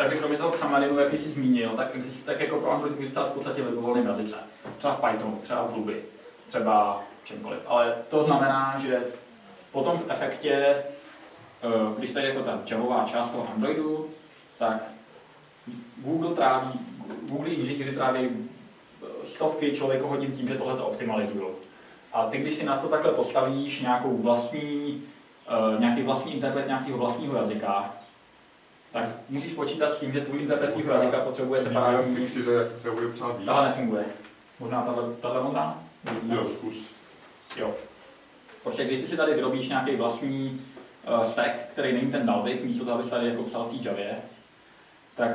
Takže kromě toho Xamarinu, jak jsi zmínil, tak jako pro Android může stát v podstatě ve volném jazyce. Třeba v Pythonu, třeba v Ruby, třeba čemkoliv. Ale to znamená, že potom v efektě, když tady jako ta javová část toho Androidu, tak Google inženýři tráví stovky člověkohodin tím, že tohle to optimalizují. A ty, když si na to takhle postavíš nějaký vlastní interpret nějakého vlastního jazyka, tak musíš počítat s tím, že tvůj interpret tvýho jazyka potřebuje separátní... Tahle nefunguje. Možná tahle modrá? Jo, zkus. Jo. Prostě když si tady vyrobíš nějaký vlastní stack, který není ten Dalvik, místo toho, abys tady jako psal v té Javě, tak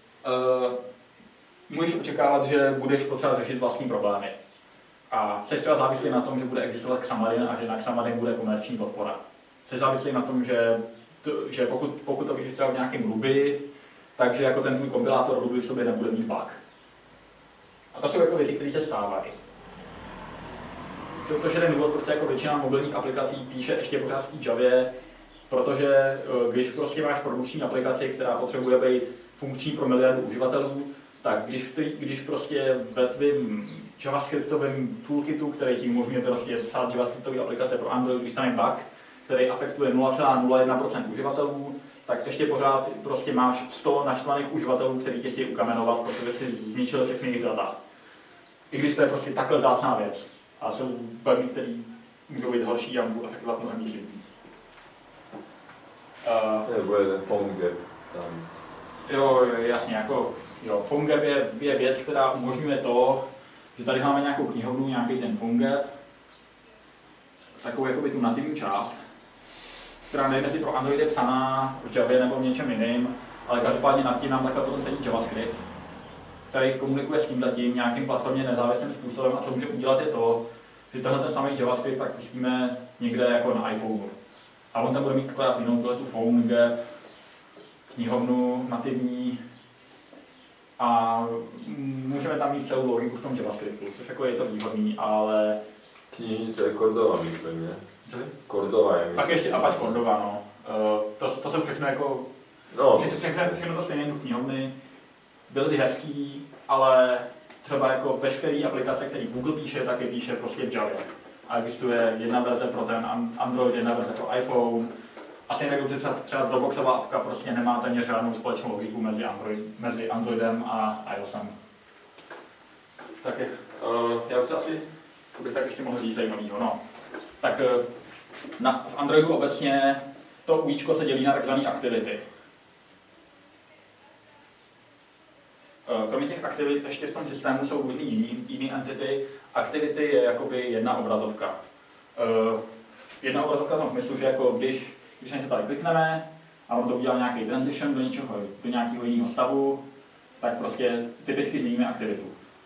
můžeš očekávat, že budeš potřebovat řešit vlastní problémy. A jsi třeba závislý na tom, že bude existovat Xamarin a že na Xamarin bude komerční podpora. Jsi závislý na tom, že pokud to vyjistřil v nějakém Ruby, takže jako ten tvůj kompilátor Ruby v sobě nebude mít bug. A to jsou jako věci, které se stávají. Což je ten důvod, protože jako většina mobilních aplikací píše ještě pořád v té Javě, protože když prostě máš produkční aplikaci, která potřebuje být funkční pro miliardu uživatelů, tak když prostě ve tvým javascriptovém toolkitu, který ti umožňuje prostě psát javascriptové aplikace pro Android, když tam je bug, který afektuje 0,01% uživatelů, tak ještě pořád prostě máš 100 naštvaných uživatelů, který tě chtějí ukamenovat, protože si zničil všechny jejich data. I když to je prostě takhle vzácná věc. A jsou bugy, které můžou být horší a můžou afektovat mnohem víc lidí. Nebo je ten phone gap tam. Jo, jasně, jako phone gap je věc, která umožňuje to, že tady máme nějakou knihovnu, nějaký ten phone gap, takovou jakoby tu nativní část, která nevím, jestli pro Android je psaná v Javě nebo v něčem jiným, ale každopádně nad tím nám takhle potom sedí JavaScript, který komunikuje s tímhletím nějakým platformě nezávislým způsobem a co může udělat je to, že tenhle ten samý JavaScript tak pustíme někde jako na iPhoneu. A on tam bude mít akorát jinou tu phone gap, knihovnu nativní a můžeme tam mít celou logiku v tom JavaScriptu, což jako je to výhodný, ale... Knižnice je Cordova, myslím, ne? Cordova je, myslím. Pak ještě Apache Cordova, no. To jsou všechno jako... No. Všechno to stejné knihovny. Byly hezký, ale třeba jako veškeré aplikace, které Google píše, tak je píše prostě v Javě. A existuje jedna verze pro ten Android, jedna verze pro iPhone. Asi tak dobře třeba Dropboxová apka prostě nemá téměř žádnou společnou logiku mezi Androidem a iOSem. Tak já už asi bych tak ještě mohl říct zajímavýho. No. Tak v Androidu obecně to UIčko se dělí na takzvané aktivity. Kromě těch aktivit ještě v tom systému jsou různý jiný entity. Aktivity je jakoby jedna obrazovka. Jedna obrazovka v tom smyslu, že jako když na to tady klikneme a on to udělá nějaký transition do nějakého jiného stavu, tak prostě typicky změníme aktivitu.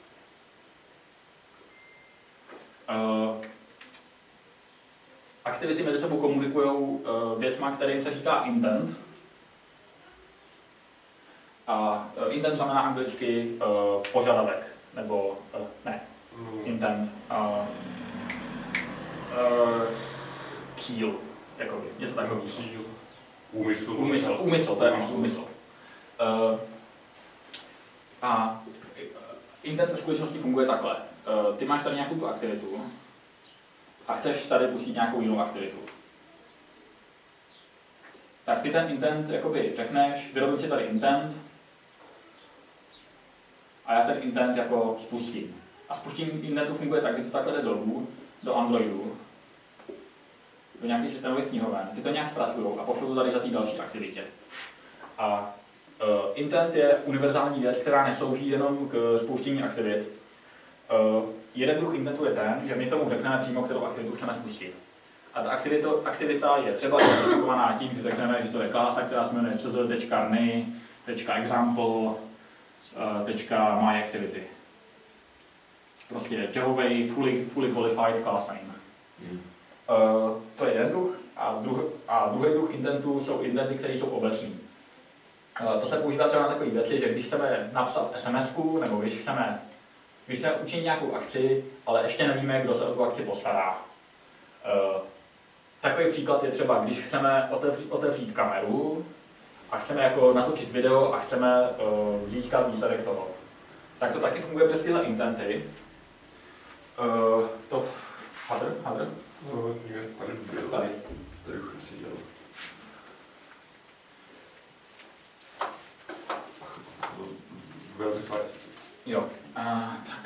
Aktivity mezi sebou komunikují věcma, kterým se říká intent. A intent znamená anglicky požadavek, nebo intent. Cíl, jakoby, něco takového. Úmysl, to je úmysl. A intent ve skutečnosti funguje takhle. Ty máš tady nějakou tu aktivitu a chceš tady pustit nějakou jinou aktivitu. Tak ty ten intent jakoby řekneš, vyrobím si tady intent a já ten intent jako spustím. A spuštění intentu funguje tak, že to takhle jde dolů, do Androidu, do nějakých systémových knihoven. Ty to nějak zpracují a pošlou to tady za té další aktivitě. A intent je univerzální věc, která neslouží jenom k spouštění aktivit. Jeden druh intentu je ten, že my tomu řekneme přímo, kterou aktivitu chceme spustit. A ta aktivita je třeba identifikovaná tím, že řekneme, že to je klasa, která se jmenuje cs.arny.example .myActivity. Prostě javovej fully qualified class name. To je jeden druh. A druhý druh intentů jsou intenty, které jsou obecní. To se používá třeba na takové věci, že když chceme napsat SMS-ku, nebo když chceme učinit nějakou akci, ale ještě nevíme, kdo se o tu akci postará. Takový příklad je třeba, když chceme otevřít kameru a chceme jako natočit video a chceme získat výsledek toho. Tak to taky funguje přes tyhle intenty. To Hadr? No, tady byl. Tady už si dělal. Velmi fajn. Jo, tak.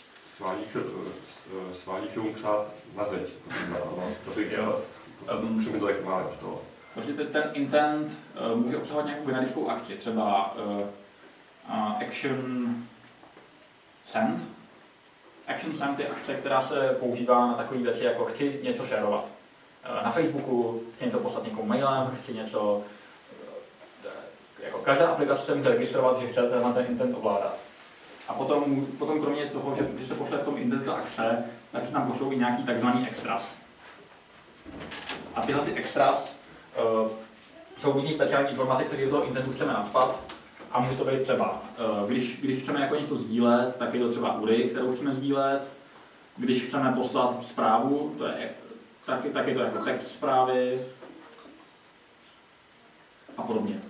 Svádíš tomu psát na zeď. To si chtěl. Už mi to tak má z toho. Prostě ten intent může obsahovat nějakou generickou akci, třeba action send. Action send je akce, která se používá na takové věci, jako chci něco šerovat. Na Facebooku, chci něco poslat někomu mailem, chci něco... Jako každá aplikace se může registrovat, že chce ten intent ovládat. A potom kromě toho, že se pošle v tom intentu akce, tak se tam pošlou i nějaký takzvaný extras. A tyhle ty extras jsou různý speciální informace, které do toho intentu chceme nadspat. A může to být třeba, když chceme jako něco sdílet, tak je to třeba URI, kterou chceme sdílet. Když chceme poslat zprávu, tak je to jako text zprávy a podobně.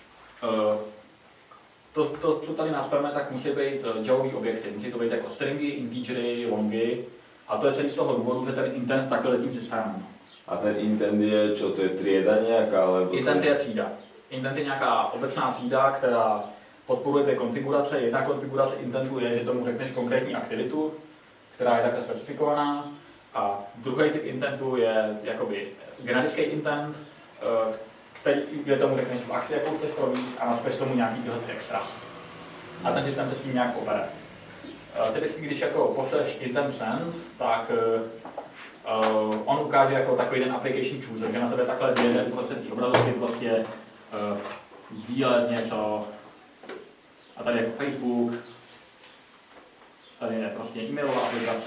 To, co tady nastavíme, tak musí být javový objekty. Musí to být jako stringy, integery, longy. A to je celý z toho důvodu, že ten intent takhle letím systémem. A ten intent je, čo to je trieda nějaká? Intent je třída. Intent je nějaká obecná třída, která podporuje dvě konfigurace. Jedna konfigurace intentu je, že tomu řekneš konkrétní aktivitu, která je takhle specifikovaná. A druhý typ intentu je jakoby generický intent, kde tomu řekneš v akci, jakou chceš provést a nadspeš tomu nějaký tyhle extras. A ten systém se s tím nějak pobere. Typicky, když jako pošleš intent send, tak on ukáže jako takový ten application chooser, že na tebe takhle vyjede prostě ty obrazovky, prostě sdílet něco. A tady jako Facebook, tady je prostě e-mailová aplikace.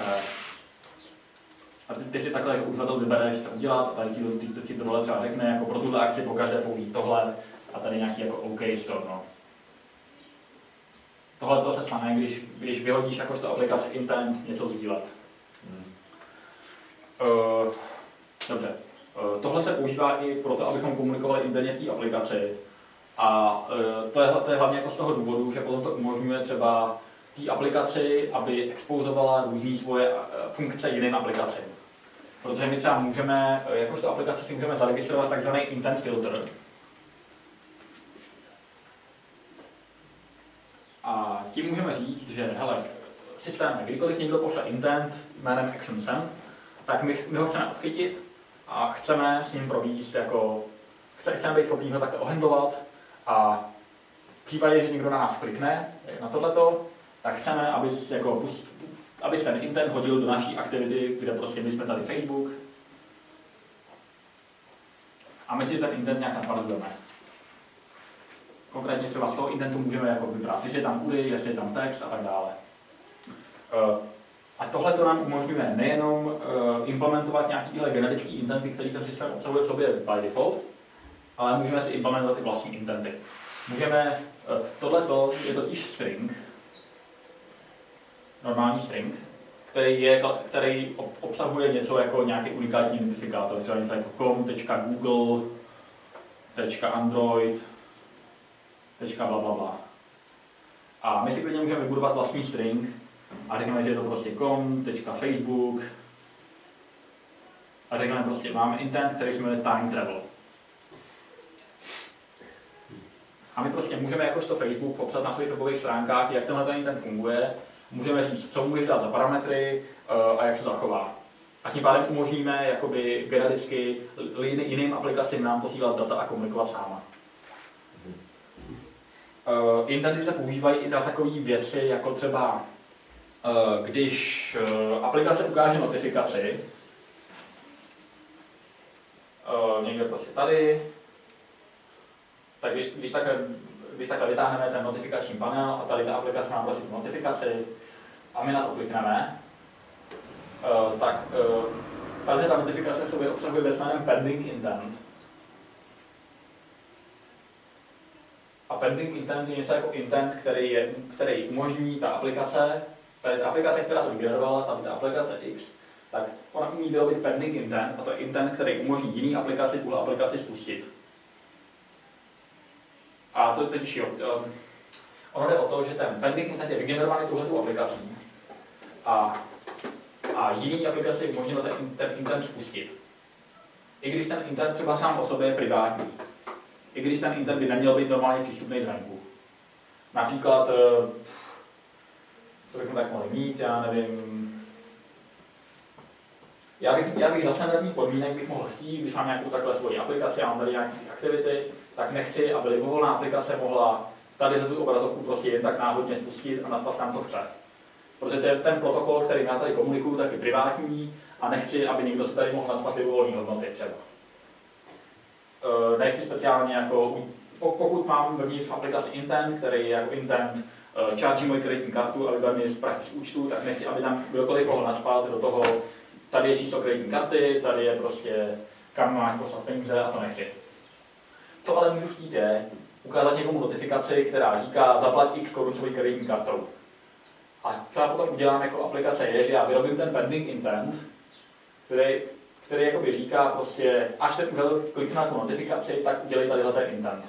A ty si takhle jako uživatel vybereš, co udělat, a tady ti to dole třeba řekne, jako pro tuhle akci pokaždé použít tohle, a tady nějaký jako OK stop, no. Tohle to se stane, když vyhodíš jakožto aplikace intent něco sdílet. Dobře. Tohle se používá i proto, abychom komunikovali interně v té aplikaci. A to je hlavně jako z toho důvodu, že potom to umožňuje třeba té aplikaci, aby expozovala různý svoje funkce jiným aplikacím. Protože my třeba můžeme, jakožto aplikace si můžeme zaregistrovat takzvaný intent filter. A tím můžeme říct, že hele, systém, kdykoliv někdo pošle intent jménem action send, tak my ho chceme odchytit a chceme s ním provést jako, chceme být schopný ho takhle ohandlovat a v případě, že někdo na nás klikne na tohleto, tak chceme, aby ten intent hodil do naší aktivity, kde prostě my jsme tady Facebook a my si ten intent nějak naparazujeme. Konkrétně třeba z toho intentu můžeme jako vybrat, jestli je tam URI, jestli je tam text a tak dále. A tohle to nám umožňuje nejenom implementovat nějakýhle generický intenty, který ten systém obsahuje v sobě by default, ale můžeme si implementovat i vlastní intenty. Tohleto je totiž string, normální string, který obsahuje něco jako nějaký unikátní identifikátor, třeba něco jako com.google.android, blablabla. A my si klidně můžeme vybudovat vlastní string a řekneme, že je to prostě com.facebook a řekneme prostě, máme intent, který se jmenuje time travel. A my prostě můžeme jakožto Facebook popsat na svých webových stránkách, jak tenhle ten intent funguje, můžeme říct, co můžeš dát za parametry a jak se zachová. A tím pádem umožníme jakoby genericky jiným aplikacím nám posílat data a komunikovat sama. Intenty se používají i na takové věci, jako třeba když aplikace ukáže notifikaci, někde prostě tady, tak když takhle vytáhneme ten notifikační panel a tady ta aplikace nám prosí notifikaci a my na to klikneme, tak tady ta notifikace v sobě obsahuje věc jménem pending intent. A pending intent je něco jako intent, který umožní ta aplikace, která to vygenerovala, ta aplikace X, tak ona umí vyrobit pending intent a to je intent, který umožní jiný aplikaci tuhle aplikaci spustit. A to totiž jo. Ono jde o to, že ten pending intent je vygenerovaný touhletou aplikací a jiný aplikaci je možné ten intent spustit. I když ten intent třeba sám o sobě je privátní. I když ten intent by neměl být normálně přístupný zvenku. Například, co bychom tak mohli mít, já nevím. Já bych za standardních podmínek bych mohl chtít, když mám nějakou takhle svoji aplikaci, já mám tady nějaké aktivity, tak nechci, aby libovolná aplikace mohla tady tu obrazovku prostě jen tak náhodně spustit a naspat tam, co chce. Protože ten protokol, který já tady komunikuju, tak je privátní a nechci, aby někdo si tady mohl naspat libovolné hodnoty třeba. Nechci speciálně jako, pokud mám vevnitř v aplikaci intent, který je jako intent charge moji kreditní kartu, aby byl mi z prachy z účtu, tak nechci, aby tam kdokoliv mohl naspat do toho, tady je číslo kreditní karty, tady je prostě kam máš poslat peníze a to nechci. Co ale můžu chtít je ukázat někomu notifikaci, která říká zaplať x korun svojí kreditní kartou. A co já potom udělám jako aplikace je, že já vyrobím ten pending intent, který jakoby říká prostě, až ten uživatel klikne na tu notifikaci, tak udělej tady ten intent.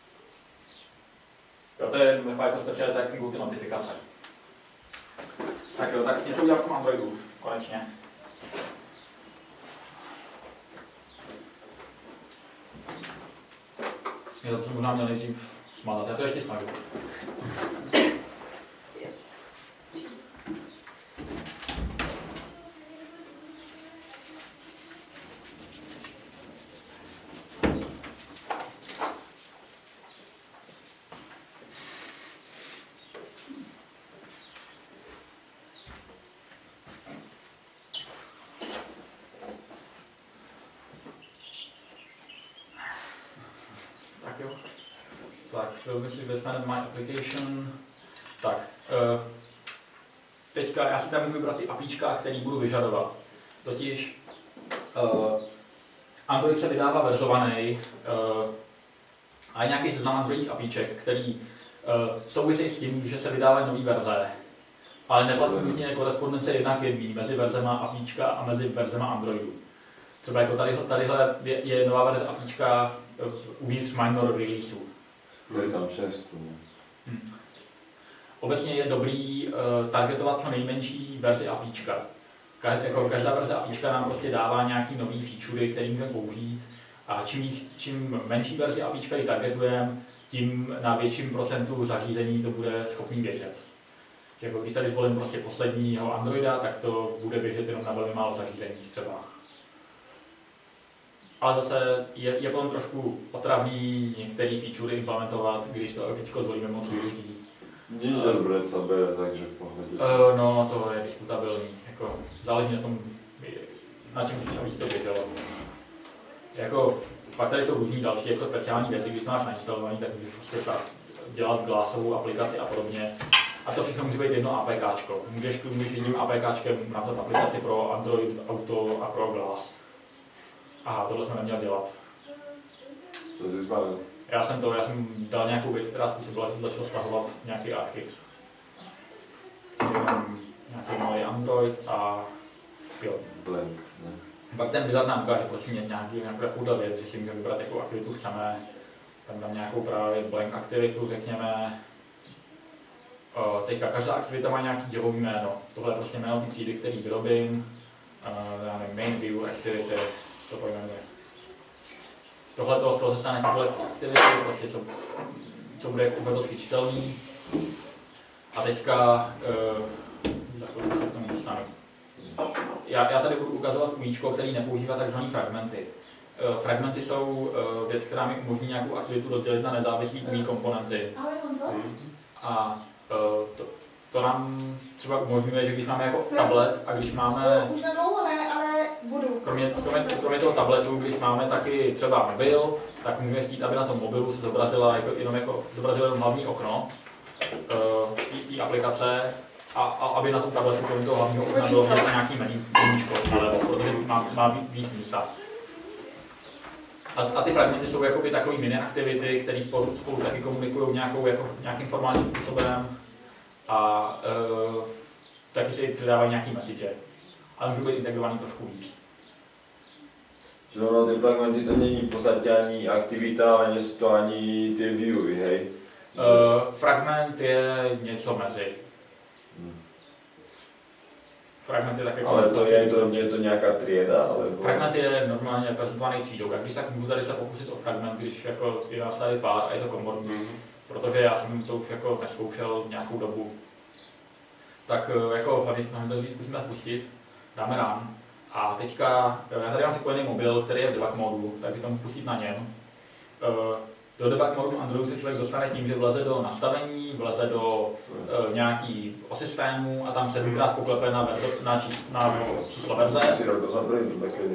Jo, to je jako specialita, jak fungují ty notifikace. Tak jo, tak něco udělám v tom Androidu, konečně. Jo, to jsem možná měl nejdřív smazat, já to ještě smažu. My si vezmeme My Application. Tak, teďka já si tam můžu vybrat ty APIčka, které budu vyžadovat. Totiž Android se vydává verzovaný a je nějaký seznam Androidních APIček, který souvisí s tím, že se vydávají nové verze. Ale neplatí nutně korespondence jedna k jedný mezi verzema APIčka a mezi verzema Androidu. Třeba jako tadyhle je nová verze APIčka uvnitř minor releaseu. Je tam 6. Obecně je dobrý targetovat co nejmenší verzi APIčka. Každá verze APIčka nám prostě dává nějaký nový featurey, který můžeme použít. A čím menší verzi APIčka ji targetujeme, tím na větším procentu zařízení to bude schopný běžet. Jako když tady zvolím prostě posledního Androida, tak to bude běžet jenom na velmi málo zařízeních třeba. Ale zase je potom trošku otravný některé featurey implementovat, když to APIčko zvolíme moc úzký. Gingerbread sabě, takže v pohodě. No, to je diskutabilní. Jako, záleží na tom, na čem chceš, to běželo. Jako, pak tady jsou různý další jako speciální věci, když to máš nainstalovaný, tak můžeš prostě dělat glassovou aplikaci a podobně. A to všechno může být jedno APKčko. Můžeš jedním APKčkem napsat aplikaci pro Android Auto a pro Glass. Aha, tohle jsem neměl dělat. Co jsi zbavil? Já jsem dal nějakou věc, která způsobila, že jsem začal stahovat nějaký archiv. Nějaký malý Android a jo. Blank, ne? Pak ten wizard nám ukáže prostě nějakou takovou věc, že si můžeme vybrat, jakou aktivitu chceme. Tam dám nějakou právě blank aktivitu, řekněme. Teďka každá aktivita má nějaký dělový jméno. Tohle je prostě jméno té třídy, který vyrobím. Já nevím, main view activity, to pojmenuje. Tohle z toho se stane tyhle aktivity, prostě co bude uvedl čitelný. A teďka za chvilku se k tomu dostanu. Já tady budu ukazovat UIčko, který nepoužívá tzv. Fragmenty. Fragmenty jsou věc, která mi umožní nějakou aktivitu rozdělit na nezávislý UI komponenty. Ahoj Honzo. A to nám třeba umožňuje, že když máme jako tablet a když máme... Už nedlouho ne, ale budu. Kromě toho tabletu, když máme taky třeba mobil, tak můžeme chtít, aby na tom mobilu se zobrazila zobrazilo hlavní okno té aplikace a aby na tom tabletu kromě toho hlavního okna bylo nějaký meníčko nalevo, protože má víc místa. A ty fragmenty jsou jakoby takový mini aktivity, které spolu taky komunikují nějakým formálním způsobem a taky si předávají nějaký message, ale můžou být integrovaný trošku víc. Že ono ty fragmenty to není v podstatě ani aktivita, ale nie sú to ani ty viewy, hej? Fragment je něco mezi. Fragment je také... Ale je to nějaká trieda, alebo... Fragment je normálně reprezentovaný třídou. Jak když tak můžu tady se pokusit o fragment, když jako je nás tady pár a je to komorní. Protože já jsem to už jako neskoušel nějakou dobu. Tak jako hlavně to zkusíme spustit, dáme run. A teďka, já tady mám připojený mobil, který je v debug modu, takže to můžu pustit na něm. Do debug modu v Androidu se člověk dostane tím, že vleze do nastavení, vleze do nějaký systému a tam se dvakrát poklepe na číslo verze. Si rok do Androidu taky.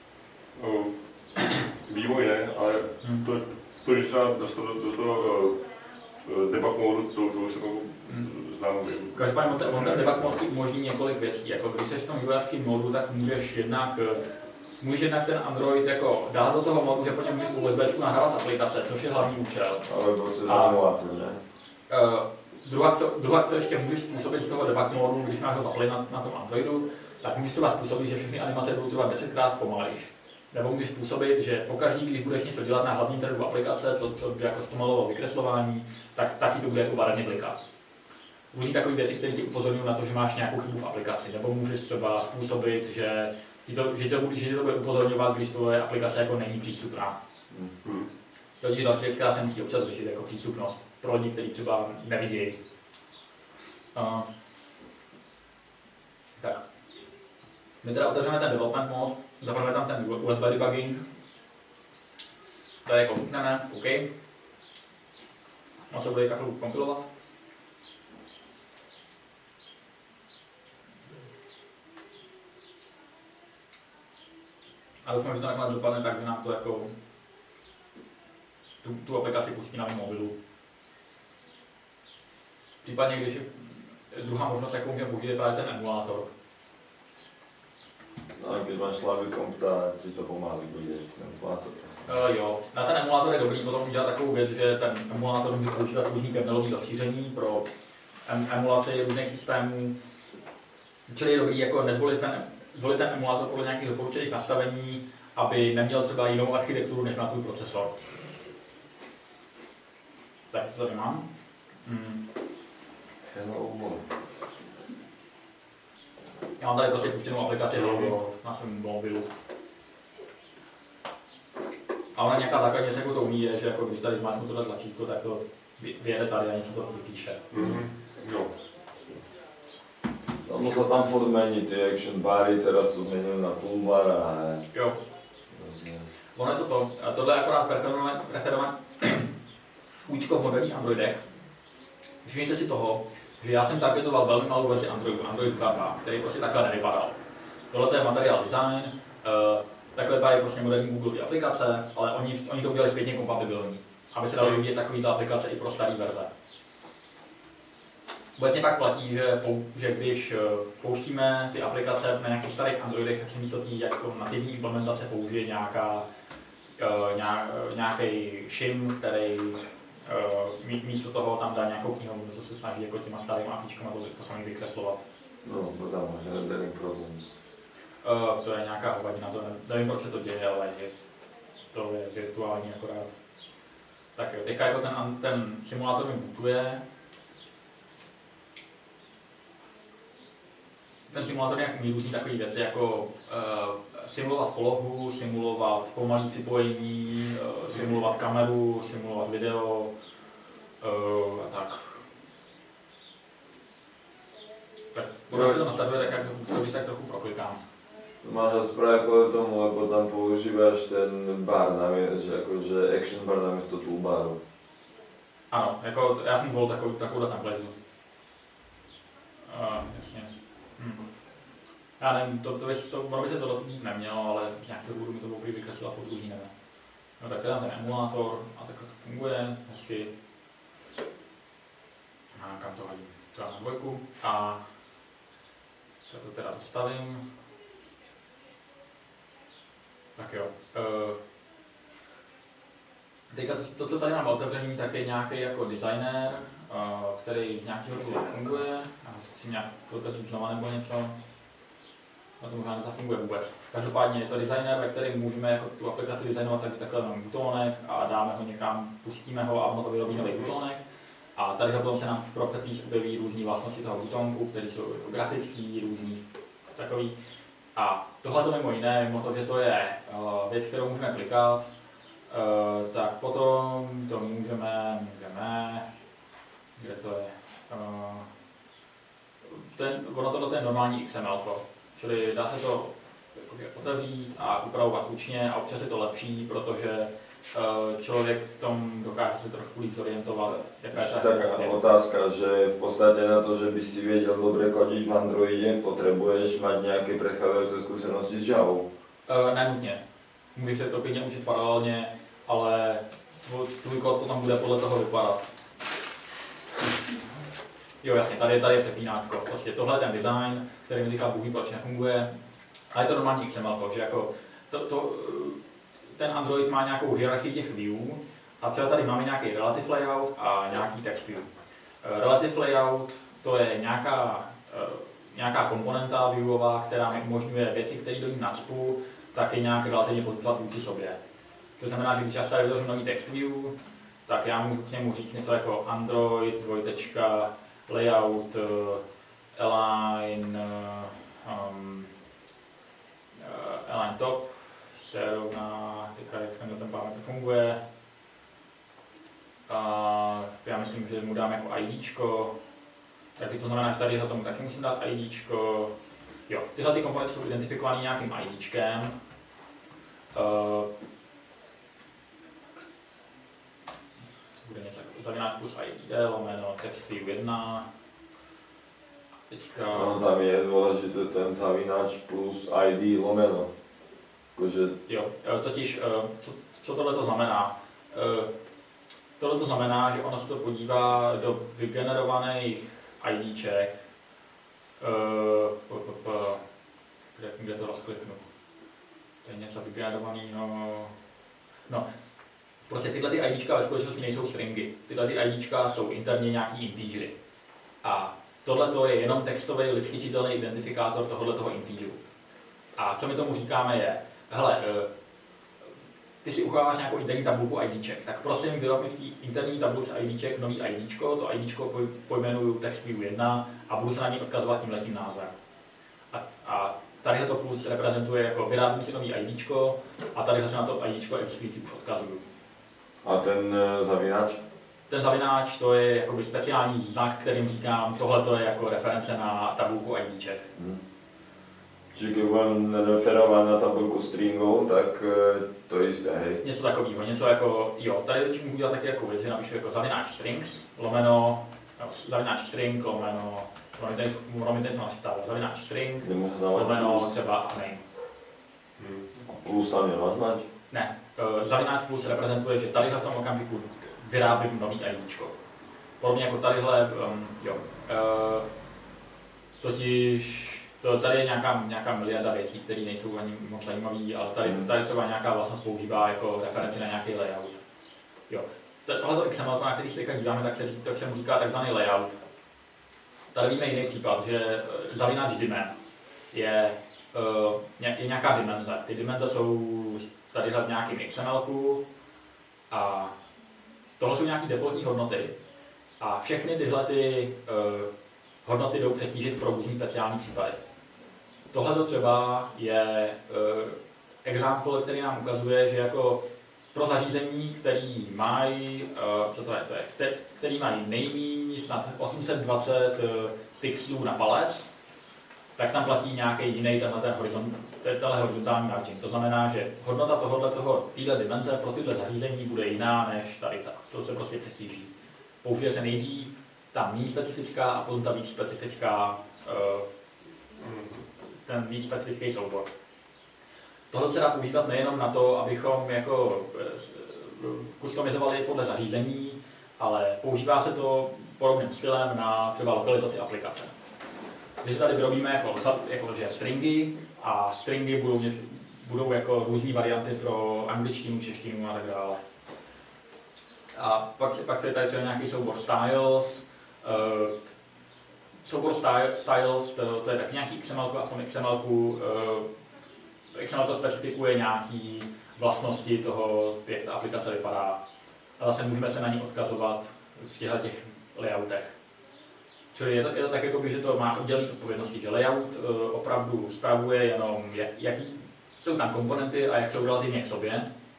Vývoj ne, ale to když třeba dostat do toho debug modu, to už se tomu znám. Každopádně on ten debug mod umožní několik věcí. Jako když jsi v tom vývojářském modu, tak můžeš jednak ten Android jako dát do toho modu, že po něm můžeš USB nahrávat aplikace, což je hlavní účel. Ale přes emulátor, ne? Druhá, co ještě můžeš způsobit z toho debug modu, když máš ho zapli na tom Androidu, tak můžeš třeba způsobit, že všechny animace budou trvat 10krát pomalejš. Nebo můžeš způsobit, že pokaždý, když budeš něco dělat na hlavním threadu aplikace, co by jako zpomalovalo vykreslování, tak taky to bude jako barevně blikat. Různý takové věci, které ti upozorňují na to, že máš nějakou chybu v aplikaci. Nebo můžeš třeba způsobit, že ti to bude upozorňovat, když tvoje aplikace jako není přístupná. To je další věc, která se musí občas řešit jako přístupnost pro lidi, kteří třeba nevidějí. Tak. My teda otevřeme ten development mod, zaprvé tam ten USB debugging. Tady jako vypneme, OK. On se bude chvíli kompilovat. A doufám, že to nakonec dopadne tak, že nám to jako tu aplikaci pustí na mém mobilu. Případně, když je druhá možnost, jakou můžeme použít, je právě ten emulátor. No a když máš slabý komp, tak ti to pomáhá bude ten emulátor. Jo, na ten emulátor je dobrý potom udělat takovou věc, že ten emulátor může používat různý kernelové rozšíření pro emulaci různých systémů. Čili je dobrý jako zvolit ten emulátor podle nějakých doporučených nastavení, aby neměl třeba jinou architekturu než na tvůj procesor. Tak co tady mám? Já mám tady prostě puštěnou aplikaci na svém mobilu. A ona nějaká základní věc, jako to umí, je, že jako když tady zmáčknu tohle tlačítko, tak to vyjede tady a něco to vypíše. Jo. Ono sa tam furt mení, ty action bary, teraz sú zmenili na toolbar a jo. Ono je to. Tohle je akorát preferované účko v moderních Androidech. Všimněte si toho, že já jsem targetoval velmi malou verzi Androidu, Android 2, který prostě takhle nevypadal. Tohle je materiál design, takhle vypadají prostě moderní Google aplikace, ale oni to udělali zpětně kompatibilní, aby se dalo vyvíjet takovýhle aplikace i pro staré verze. Obecně pak platí, že když pouštíme ty aplikace na nějakých starých Androidech, tak si místo té jako nativní implementace použije nějaký shim, který místo toho tam dá nějakou knihovnu, co se snaží jako těma starými APIčkama to samý vykreslovat. no, to tam máš rendering problems. To je nějaká hovadina, to nevím, proč se to děje, ale to je virtuální akorát. Tak jo, teďka jako ten simulátor mi bootuje. Ten simulátor nějak umí různý takové věci, jako simulovat polohu, simulovat pomalý připojení, simulovat kameru, simulovat video a tak. Tak když se to nastavuje, tak když tak trochu proklikám. Máš asi právě kvůli tomu, lebo tam používáš ten bar, že action bar namiesto toolbaru. Ano, jako já jsem volil takovou template. Jasně. Já nevím, ono by se to docít nemělo, ale z nějakého důvodu mi to bude vykreslila po druhý nebe. No tak tady ten emulátor a takhle to funguje, hezky. A kam to hodím? Třeba na 2 a to teda zastavím. Tak jo. Teďka to, co tady mám otevřený, tak je nějaký jako designer, který z nějakého důvodu funguje. Já zkusím nějak otevřít znova nebo něco. na to možná nezafunguje vůbec. Každopádně je to designer, ve kterém můžeme jako tu aplikaci designovat, takže takhle máme butónek a dáme ho někam, pustíme ho a ono to vyrobí nový butónek. A tady potom se nám v properties objeví různé vlastnosti toho butónku, které jsou jako grafický, různý takový. A tohle to mimo jiné, mimo to, že to je věc, kterou můžeme klikat, tak potom to můžeme, kde to je, ono tohle je normální XML, čili dá se to otevřít a upravovat ručně a občas je to lepší, protože člověk v tom dokáže se trošku líp zorientovat. Taká otázka, že v podstatě na to, že by si věděl dobře kodit v Androidě, potřebuješ mít nějaké předcházející zkušenosti s Javou? Nenutně. Můžeš se to klidně učit paralelně, ale tvůj kód potom bude podle toho vypadat. Jo, jasně, tady je přepínátko. Prostě tohle je ten design, který mi říká, Bůh ví, proč nefunguje. A je to normální XML, že jako ten Android má nějakou hierarchii těch view a třeba tady máme nějaký relative layout a nějaký text view. Relative layout to je nějaká komponenta viewová, která mi umožňuje věci, které do ní nacpu, tak je nějak relativně pozicovat vůči sobě. To znamená, že když já tady vytvořím nový text view, tak já můžu k němu říct něco jako Android, layout, align top, se rovná, jak ten parametr funguje. Já myslím, že mu dám jako IDčko, taky to znamená, že tady tomu taky musím dát IDčko. Jo, tyhle ty komponenty jsou identifikované nějakým IDčkem. Bude něco jako zavináč plus ID, lomeno, text view 1. Teďka... No, tam je důležité ten zavináč plus ID lomeno. Jo, totiž, co tohle to znamená? Tohle to znamená, že ono se to podívá do vygenerovaných IDček, kde to rozkliknu. To je něco vygenerovaného. No, prostě tyhle ty IDčka ve skutečnosti nejsou stringy. Tyhle ty IDčka jsou interně nějaký integery. A tohle je jenom textový lidsky čitelný identifikátor tohoto integeru. A co my tomu říkáme je, hele, ty si uchováváš nějakou interní tabulku IDček, tak prosím vyrob mi v té interní tabulce IDček nový IDčko, to IDčko pojmenuju TextView 1 a budu se na něj odkazovat tímhletím názvem. A tady to plus reprezentuje jako vyrábím si nový IDčko a tady se na to IDčko existující už odkazuju. A ten zavináč? Ten zavináč to je jakoby speciální znak, kterým říkám, tohle je jako reference na tabulku IDček. Čiže když budeme referovat na tabulku stringů, tak to je jisté, hej? Něco takového, něco jako, jo, tady teď můžu dělat taky jako věc, že napíšu jako zavináč strings, lomeno, zavináč string, lomeno, promiňte, co našeptává, zavináč string, lomeno, třeba name. A plus tam je naznať? Ne, zavináč plus reprezentuje, že tadyhle v tom okamžiku vyrábím nový IDčko. Podobně jako tadyhle, totiž tady je nějaká miliarda věcí, které nejsou ani moc zajímavé, ale tady třeba nějaká vlastnost používá jako referenci na nějaký layout. Jo. Tohleto XML, na který se teďka díváme, tak se mu říká takzvaný layout. Tady víme jiný případ, že zavináč dimen je nějaká dimenze. Ty dimenze jsou tadyhle v nějakým XML-ku a tohle jsou nějaké defaultní hodnoty. A všechny tyhle hodnoty jdou přetížit pro různý speciální případy. Tohle třeba je example, který nám ukazuje, že jako pro zařízení, který mají, který mají nejméně snad 820 pixelů na palec, tak tam platí nějaký jiný tenhle horizontální margin. To znamená, že hodnota téhle dimenze pro tyhle zařízení bude jiná než tady ta. To se prostě přetíží. Použije se nejdřív ta méně specifická a potom ta víc specifická, ten víc specifický soubor. Tohle se dá používat nejenom na to, abychom jako customizovali podle zařízení, ale používá se to podobným stylem na třeba lokalizaci aplikace. Když tady vyrobíme jako že stringy a stringy budou jako různé varianty pro angličtinu, češtinu a tak dále. A pak je tady třeba nějaký soubor styles, soubor styles, to je taky nějaký XML, a v tom XML specifikuje nějaký vlastnosti toho, jak ta aplikace vypadá. A zase můžeme se na ní odkazovat v těchto layoutech. Čili je to tak, jakoby, že to má oddělené odpovědnosti, že layout opravdu spravuje jenom, jaký jsou tam komponenty a jak jsou relativně k sobě.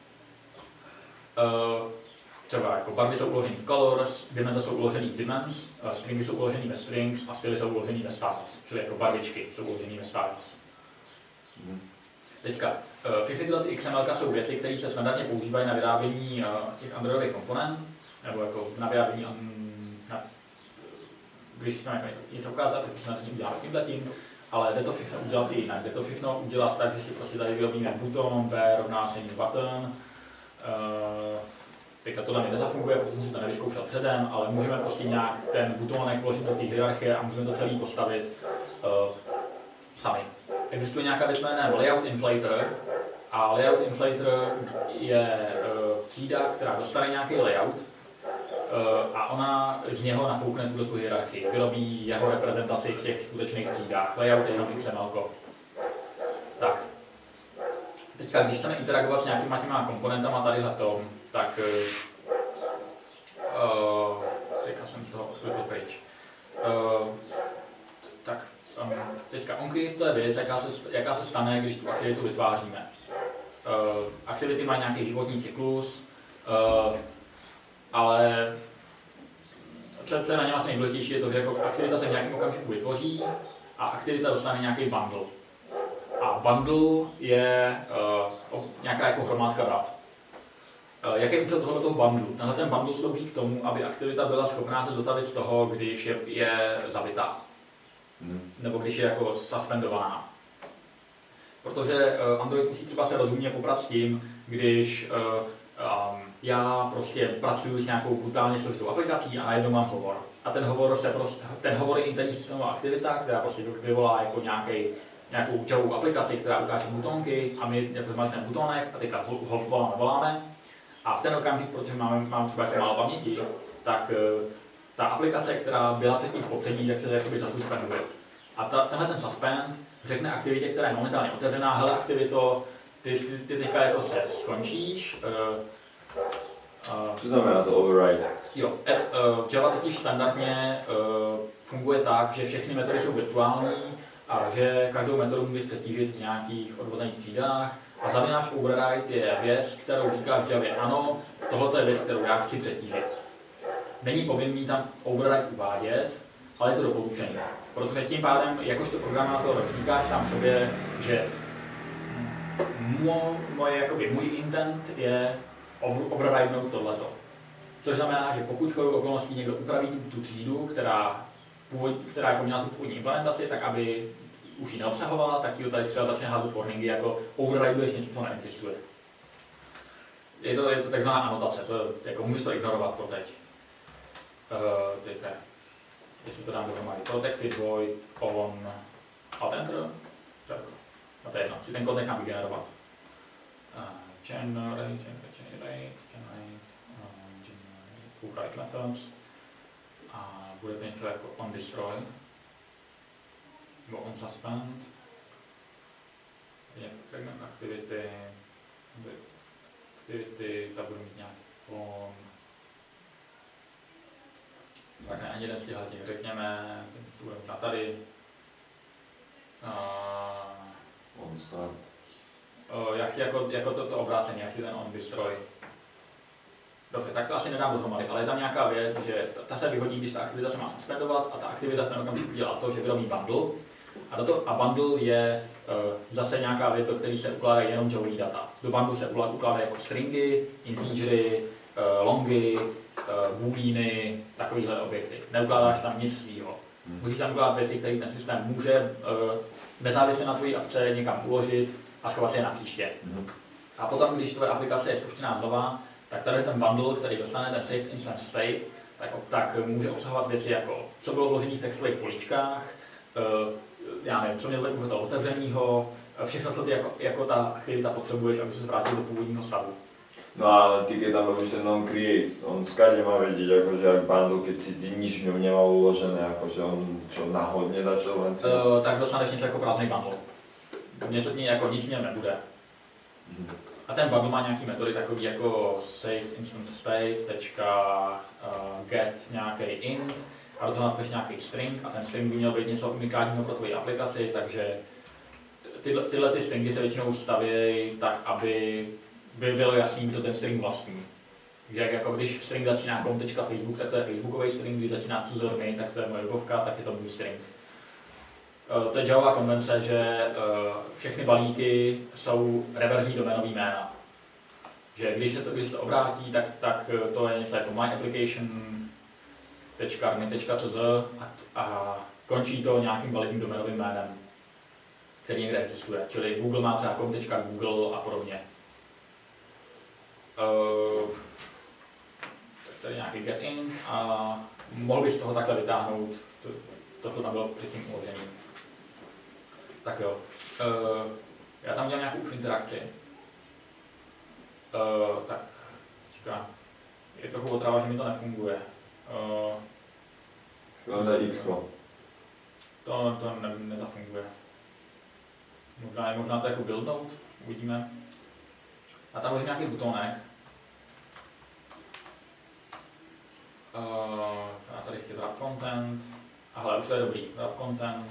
Třeba jako barvy jsou uložené v colors, dimenze jsou uložené v dimens, stringy jsou uložené ve strings a styly jsou uložené ve styles, čili jako barvičky jsou uložené ve styles. Teďka, všechny tyhle XML jsou věci, které se standardně používají na vyrábění těch Androidových komponent, nebo jako na vyrábění, když chceme něco ukázat, tak se na tím uděláme tímhletím, ale jde to všechno udělat i jinak. Jde to všechno udělat tak, že si prostě tady vyrobíme button, B rovná se button. Teďka to mi nezafunguje, protože jsem si to nevyzkoušel předem, ale můžeme prostě nějak ten butonek vložit do té hierarchie a můžeme to celý postavit sami. Existuje nějaká věc jménem Layout Inflator a Layout Inflator je třída, která dostane nějaký layout a ona z něho nafoukne tu hierarchii, vyrobí jeho reprezentaci v těch skutečných třídách. Layout je jenom XML. Tak. Teďka, když chceme interagovat s nějakýma těma komponentama tadyhle v tom, tak teďka jsem z toho odklikl pryč. Teďka OnCreate to je věc, jaká se stane, když tu aktivitu vytváříme. Aktivity mají nějaký životní cyklus, ale co je na něm vlastně nejdůležitější, je to, že jako aktivita se v nějakém okamžiku vytvoří a aktivita dostane nějaký bundle. A bundle je nějaká jako hromádka dat. Jaký je účel tohoto bundlu? Tenhle ten bundle slouží k tomu, aby aktivita byla schopná se dotavit z toho, když je zabitá. Nebo když je jako suspendovaná. Protože Android musí třeba se rozumně poprat s tím, když já prostě pracuji s nějakou brutálně složitou aplikací a najednou mám hovor. A ten hovor je interní systémová aktivita, která prostě vyvolá jako nějakou účelovou aplikaci, která ukáže butonky a my jako zmáčkneme butonek a teďka ho voláme. A v ten okamžik, protože mám třeba jako málo paměti, tak ta aplikace, která byla předtím v popředí, tak se jakoby zasuspenduje. A tenhle ten suspend řekne aktivitě, která je momentálně otevřená, hele aktivito, ty teďka jako se skončíš. Co znamená to override? Jo, Java totiž standardně funguje tak, že všechny metody jsou virtuální a že každou metodu můžeš přetížit v nějakých odvozených třídách. A zavináč override je věc, kterou říká v Javě, ano, tohle je věc, kterou já chci přetížit. Není povinný tam override uvádět, ale je to doporučení. Protože tím pádem, jakožto programátor, říkáš sám sobě, že můj intent je overridenout tohleto. Což znamená, že pokud shodou okolností někdo upraví tu třídu, která jako měla tu původní implementaci, tak aby už ji neobsahovala, tak ji tady třeba začne házet warningy jako overriduješ něco, co neexistuje. Je to takzvaná anotace, jako můžeš to ignorovat pro teď. Jestli to dám dohromady, protected void on alt enter, a to je jedno, si ten kód nechám vygenerovat. Generate override methods a bude to něco jako on destroy nebo on suspend, fragment activity, ta bude mít nějaký on. Tak ne, ani jeden z těch, řekněme, tu bude možná tady. On start. Já chci jako to obrácení, já chci ten on destroy. Dobře, tak to asi nedám dohromady, ale je tam nějaká věc, že ta se vyhodí, když ta aktivita se má suspendovat a ta aktivita v ten okamžik dělá to, že vyrobí bundle. A bundle je zase nějaká věc, do které se ukládají jenom javový data. Do bundle se ukládají jako stringy, integery, longy, booleany, takovýhle objekty. Neukládáš tam nic svýho. Musíš tam ukládat věci, které ten systém může nezávisle na tvojí apce někam uložit a schovat si je na příště. A potom, když tvoje aplikace je spuštěná znova, tak tady ten bundle, který dostane ten saved instance state, tak může obsahovat věci jako, co bylo vložené v textových políčkách, já nevím, co měl už toho otevřenýho, všechno, co ty jako ta aktivita potřebuješ, aby se vrátil do původního stavu. No ale ty keď tam robíš ten non-create, on skade má vedieť, akože ak bundle, keď si ty nič v ňom nemal uložené, akože on čo náhodne začal len si... Tak dostaneš něco jako prázdný bundle. Něco jako nic v něm nebude. A ten bundle má nějaký metody takový jako save instance state, get nějaký int, a do toho napíšeš nějaký string a ten string by měl být něco unikátního pro tvoji aplikaci, takže tyhle ty stringy se většinou stavějí tak, aby by bylo jasný, kdo ten string vlastní. Takže jako když string začíná .facebook, tak to je facebookový string, když začíná cuzormy, tak to je moje webovka, tak je to můj string. To je Javová konvence, že všechny balíky jsou reverzní doménový jména. Že když se to obrátí, tak to je něco jako myapplication.army.cz a končí to nějakým validním doménovým jménem, který někde existuje. Čili Google má třeba .google a podobně. Tady nějaký getInt a mohl bych z toho takhle vytáhnout to, co tam bylo předtím uložené. Tak jo, já tam dělám nějakou už interakci. Tak, čeká, je trochu otráva, že mi to nefunguje. To nezafunguje. Možná to jako buildnout, uvidíme. A tam vložím nějaký butonek. Já tady chci wrap content. A hele, už to je dobrý, wrap content.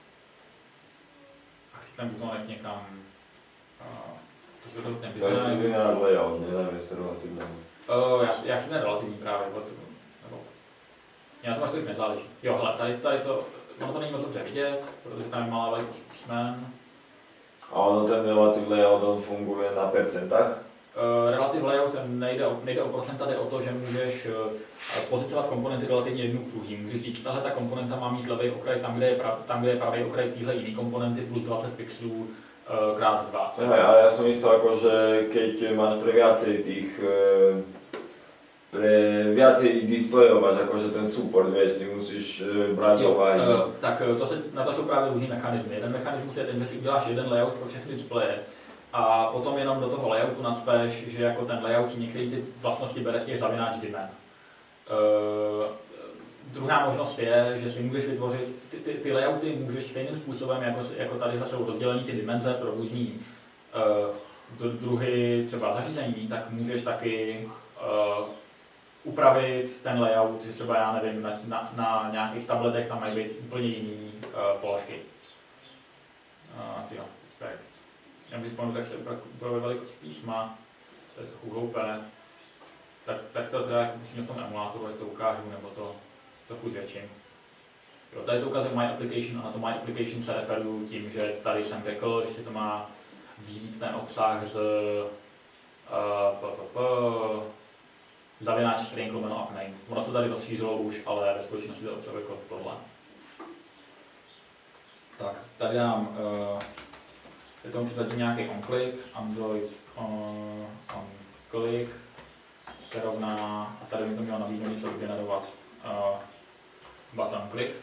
A chci ten butonek někam. To se to nevyzná. Daj si linear layout, nedám jestli relativní. Já chci ten relativní právě, nebo... Já to máš tolik nezáleží. Jo, hele, tady to, ono to není moc dobře vidět, protože tam je malá velikost písmen. A ono ten relative layout, on funguje na percentách? Relative layout nejde o procenta, jde o to, že můžeš pozicovat komponenty relativně jednu k druhým. Můžeš říct, tahle ta komponenta má mít levý okraj tam, kde je pravý okraj téhle jiný komponenty plus 20 pixelů krát 2. Ale ja som myslel ako, že keď máš pre viacej tých viacej ich displejovať, akože ten support, vieš, ty musíš brať ovaj. Tak na to jsou právě různý mechanismy. Jeden mechanismus je ten, že si uděláš jeden layout pro všechny displeje a potom jenom do toho layoutu nacpeš, že jako ten layout si některé ty vlastnosti bere z těch zavináč dimen. Druhá možnost je, že si můžeš vytvořit, ty layouty můžeš stejným způsobem, jako tady jsou rozdělený ty dimenze pro různý druhy třeba zařízení, tak můžeš taky upravit ten layout, že třeba já nevím, na nějakých tabletech tam mají být úplně jiný položky. Tak. Já bych vzpomněl, tak se upravuje velikost písma, to je trochu hloupé. Tak to třeba musím v tom emulátoru, jak to ukážu, nebo to trochu zvětším. Jo, tady to ukazuje My Application a na to My Application se referuju tím, že tady jsem řekl, že to má vzít ten obsah z zavináč string lomeno upname. Ono se tady rozšířilo už, ale ve skutečnosti to obsahuje kód tohle. Tak, tady dám, je tomu zatím nějaký onClick, Android onClick se rovná, a tady mi to mělo nabídnout něco vygenerovat button click.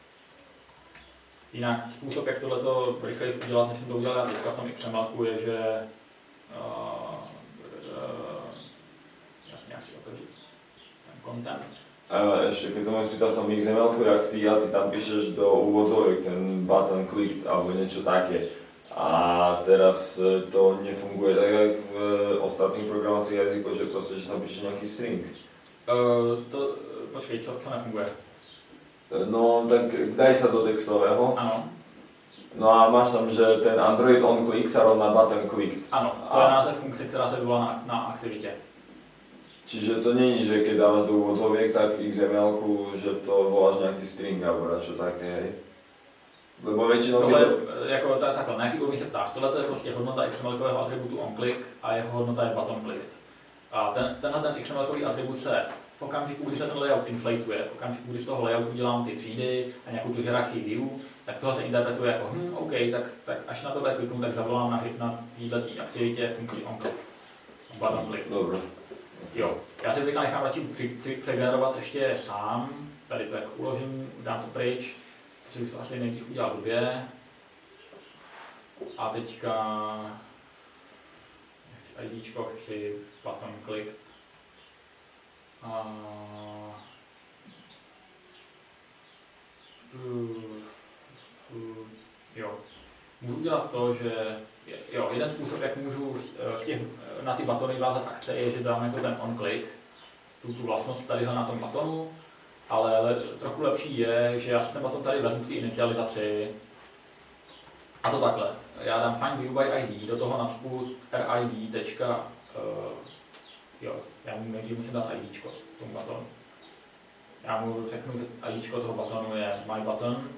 Jinak způsob, jak tohleto rychleji udělat, než jsem to udělal já teďka v tom XML-ku, je, že jasně, jak si otevřít ten content. Ešte keď sa môžem spýtať v tom XML-ku reakcii, a ty tam píšeš do úvodzovek ten button clicked alebo niečo také. A teraz to nefunguje tak, jak v ostatných programovacích jazykoch, že proste, že napíšeš nejaký string. Počkej, co nefunguje? No, tak daj sa do textového. Ano. No a máš tam, že ten Android onClick sa rovná button clicked. Ano, to je název funkce, která se vyvolá na aktivitě. Čiže to není, že keď dávaš do úvodzoviek, tak v XML-ku, že to voláš nejaký string alebo čo také, hej? Lebo väčšinou... Tohle, jako takhle, na jaký úrovni se ptáš, tohle je prostě hodnota XML-kového atributu onClick a jeho hodnota je button clicked. A tenhle ten XML-kový atribut se v okamžiku, když se ten layout inflatuje, v okamžiku, když z toho layoutu dělám ty třídy a nějakou tu hierarchii view, tak tohle se interpretuje jako OK, tak až na tohle kliknu, tak zavolám na této aktivitě funkci onClick. Button click. Dobre. Jo, já si teďka nechám radši přegenerovat ještě sám, tady to jako uložím, dám to pryč, protože bych to asi nejdřív udělal blbě. A teďka, nechci IDčko, chci button click. Jo. Můžu udělat to, že jo, jeden způsob, jak můžu na ty batony vázat akce, je, že dám jako ten on-click, tu vlastnost tady na tom batonu, ale trochu lepší je, že já si ten baton tady vezmu v té inicializaci a to takhle. Já dám find view by ID, do toho nacpu RID. Jo, já mu nejdřív musím dát IDčko tomu batonu. Já mu řeknu, že IDčko toho batonu je my button.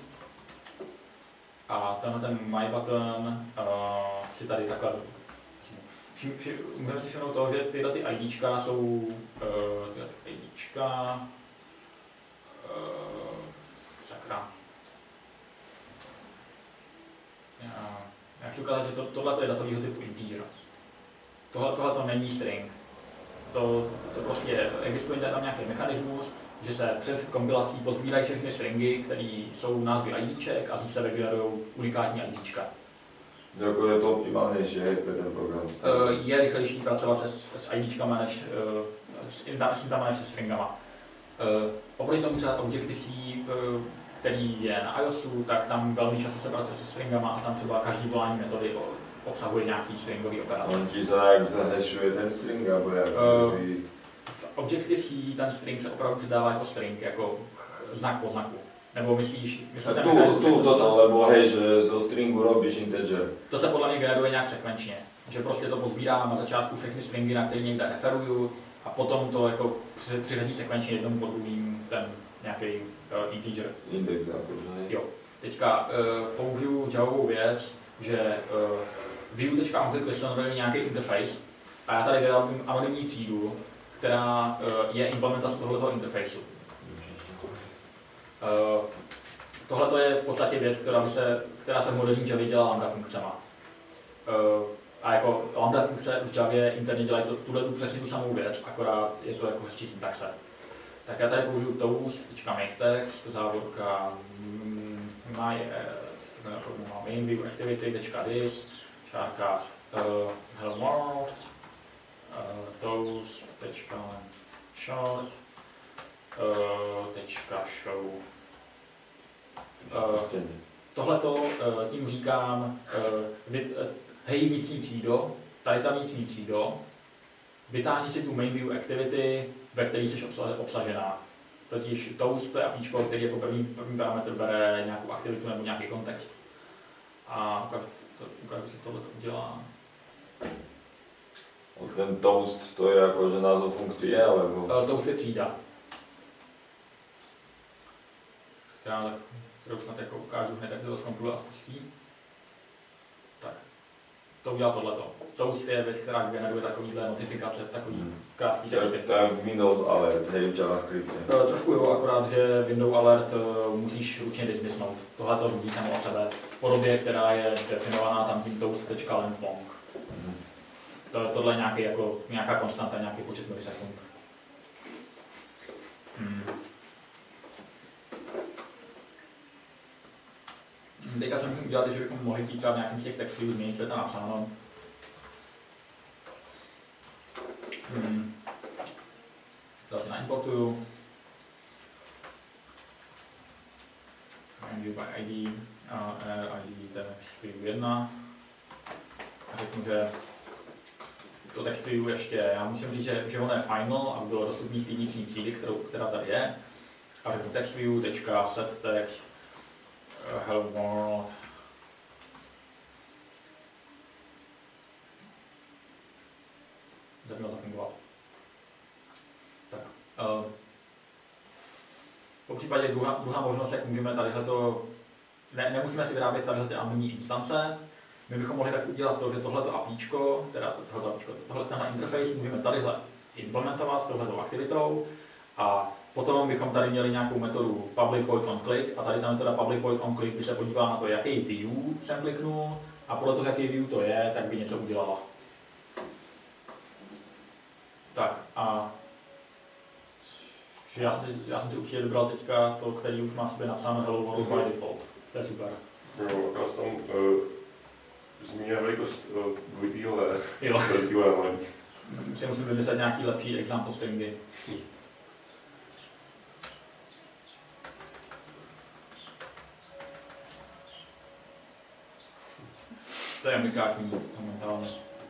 A tenhle ten my button si tady takhle můžeme si všimnout to, že tyhle ty IDčka jsou sakra. Já chci ukázat, že tohle je datovýho typu integer. Tohle to není string. To prostě existuje tam nějaký mechanismus, že se před kompilací pozbírají všechny stringy, které jsou názvy IDček a z nich se vygenerují unikátní IDčka. Jako je to optimálnější pro ten program? Je rychlejší pracovat s IDčkama než s intama než se stringama. Oproti tomu třeba Objective-C, který je na iOSu, tak tam velmi často se pracuje se stringama a tam třeba každý volání metody obsahuje nějaký stringový operátor. On ti jak zahešuje ten string, nebo jak? V Objective-C ten string se opravdu předává jako string, jako znak po znaku. Nebo myslíš lebo hej, že zo stringu robíš integer. To se podle mě generuje nějak sekvenčně. Že prostě to pozbírám na začátku všechny stringy, na které někde referuju a potom to jako přiřadí sekvenčně jednou po druhým ten nějaký integer. Index, jakože. Jo. Teďka použiju javovou věc, že view.onClickListener je nějaký interface a já tady vydávám anonymní třídu, která je implementace tohoto interfaceu. Tohle je v podstatě věc, která se v moderní Javě dělá lambda funkcema. A jako lambda funkce v Javě interně dělají tu přesně tu samou věc, akorát je to jako hezčí syntaxe. Tak já tady použiju toast.makeText, závorka main view activity.this, šárka hello world, toast.short, show. Tohleto tím říkám, hej vnitřní třído, tady ta vnitřní třído, vytáhni si tu main view activity, ve které jsi obsažená. Totiž toast to je APIčko, který jako první parametr bere nějakou aktivitu nebo nějaký kontext. A ukážu si tohle udělá. Ten toast to je jako, že název funkcie, alebo? Toast je třída. Kterou snad jako ukážu hned, tak to zkompiluje a spustí. Tak, to udělá tohleto. Toast je věc, která generuje takovýhle notifikace, takový krátký texty. To je Windows Alert, hej, v JavaScriptě. Trošku jo, akorát, že Windows Alert musíš ručně dismissnout. Tohle to vidí samo od sebe v podobě, která je definovaná tam tím toast.length-long. Tohle je nějaká konstanta, nějaký počet milisekund. Teďka jsem chtěl udělat, že bychom mohli chtít třeba v nějakým z těch textů změnit, co je tam napsáno. Zase naimportuju. View by ID, ID text view 1. A řeknu, že to text view ještě, já musím říct, že ono je final, aby bylo dostupný z vnitřní třídy, která tady je. A řeknu text view.set text hello world. Zde mělo to fungovat. Tak. Po případě druhá možnost, jak můžeme tadyhleto, nemusíme si vyrábět tadyhle anonymní instance. My bychom mohli tak udělat to, že tohleto APIčko, tenhle interface můžeme tadyhle implementovat s touhletou aktivitou a potom bychom tady měli nějakou metodu public void onClick a tady ta metoda public void onClick by se podívala na to, jaký view jsem kliknul a podle toho, jaký view to je, tak by něco udělala. Tak a já jsem si určitě vybral teďka to, který už má sobě napsáno hello world by default. To je super. Jo, tam Zmíněná velikost dvojitýho V. Jo. Velikýho V malý. Si musím vymyslet nějaký lepší example stringy. To je unikátní momentálně.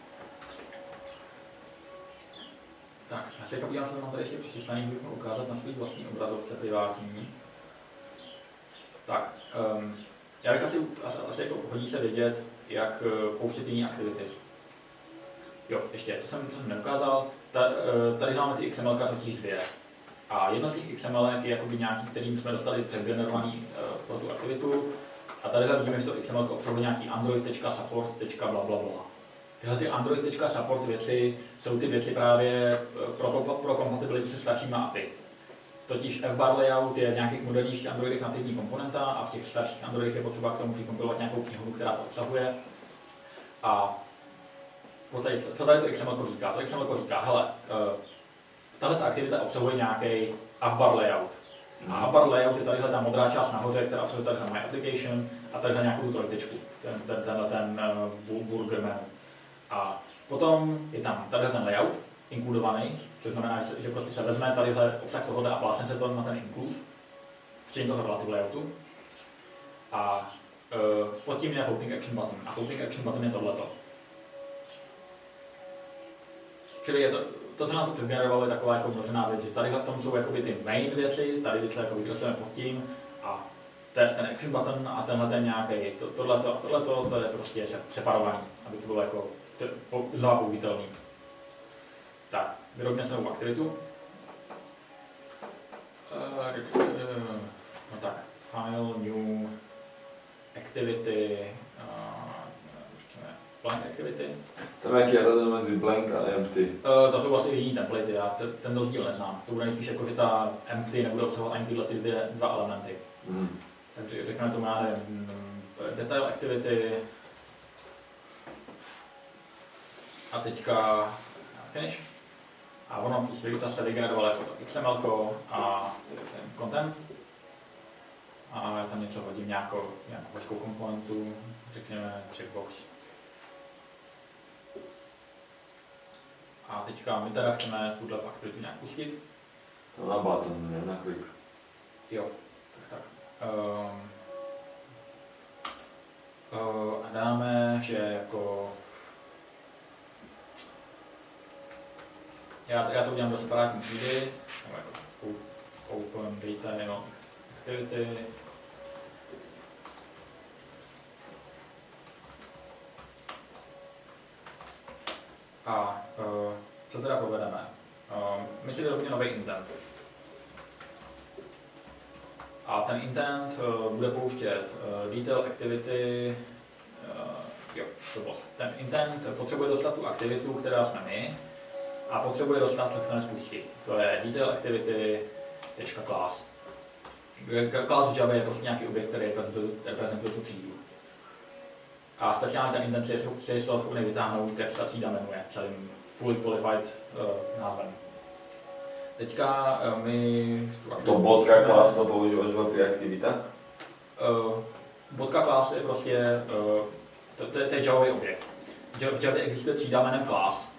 Tak, já se podívám, co mám tady ještě přichystaný, bych mohl ukázat na svůj vlastní obrazovce privátní. Tak, já bych asi jako hodí se vědět, jak pouštět jiné aktivity. Jo, ještě, to jsem neukázal. Tady máme ty XML totiž dvě. A jedno z těch XML je jakoby nějaký, kterým jsme dostali generovaný pro tu aktivitu. A tady vidíme, že to XML obsahuje nějaký android.support.blablabla. Tyhle ty android.support věci jsou ty věci právě pro kompatibilitu se staršíma API. Totiž FBAR layout je v nějakých moderních Androidech nativní komponenta a v těch starších Androidech je potřeba k tomu přikompilovat nějakou knihovnu, která to obsahuje. A v podstatě, co tady to XML říká? To XML říká, hele, tato aktivita obsahuje nějaký FBAR layout. A FBAR layout je tadyhle ta modrá část nahoře, která obsahuje tadyhle My Application a tadyhle nějakou tu trojtečku, ten burger menu. A potom je tam tadyhle ten layout, inkludovaný, což znamená, že prostě se vezme tadyhle obsah tohohle a plásne se to na ten include, včetně toho relative layoutu. A pod tím je floating action button. A floating action button je tohleto. Čili je to, co nám to předgenerovalo, je taková jako množená věc, že tadyhle v tom jsou jakoby ty main věci, tady ty jako vykreslujeme pod tím a ten action button a tenhle ten nějaký, tohleto a tohleto, to je prostě separovaný, aby to bylo jako znovu použitelný. Tak, vyrobíme se novou aktivitu. No tak, file, new, activity, blank activity. Tam jaký je rozdíl mezi blank a empty? To jsou vlastně jiný templatey, já ten rozdíl neznám. To bude nejspíš jako, že ta empty nebude obsahovat ani tyhle ty dva elementy. Takže řekneme tomu, já nevím, detail activity a teďka finish. A ono se vygenerovalo jako to XML a ten content. A já tam něco hodím, nějakou hezkou komponentu, řekněme checkbox. A teďka my teda chceme tuhle aktivitu nějak pustit. To na button, ne na klik. Jo, tak. A dáme, že jako... Já to udělám do separátní třídy, jako open data, jenom activity. A co teda povedeme? My si vyrobíme nový intent. A ten intent bude pouštět detail activity, ten intent potřebuje dostat tu aktivitu, která jsme my, a potřebuje dostat, co chceme spustit. To je detail activity.class. Class v Java je prostě nějaký objekt, který reprezentuje tu třídu. A speciálně ten intent si je schopný vytáhnout, jak se ta třída jmenuje, celým fully qualified názvem. Teďka my... To bodka class to používáš při aktivitách? Bodka class je prostě, to je Javový objekt. V Javě existuje třída jménem class.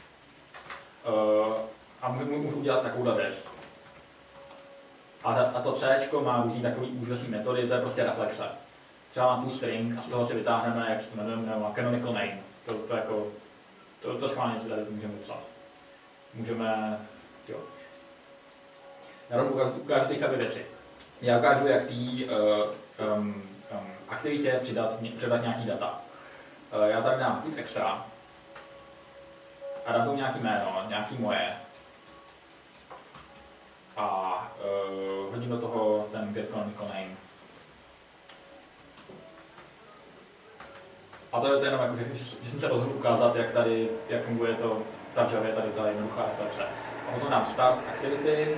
A můžu udělat takovou věc. A to C má různý takový úžasný metody, to je prostě reflexe. Třeba mám tu string a z toho si vytáhneme, jak se jmenujeme, canonical name. To schválně si tady můžeme vypsat. Můžeme, jo. Já ukážu teďka dvě věci. Já ukážu, jak té aktivitě předat nějaký data. Já tady dám put extra a dám tomu nějaký jméno, nějaký moje. A hodím do toho ten get canonical name. A to je jenom jako, že jsem se rozhodl ukázat, jak funguje ta Java, tady ta jednoduchá reflexe. A potom dám start activity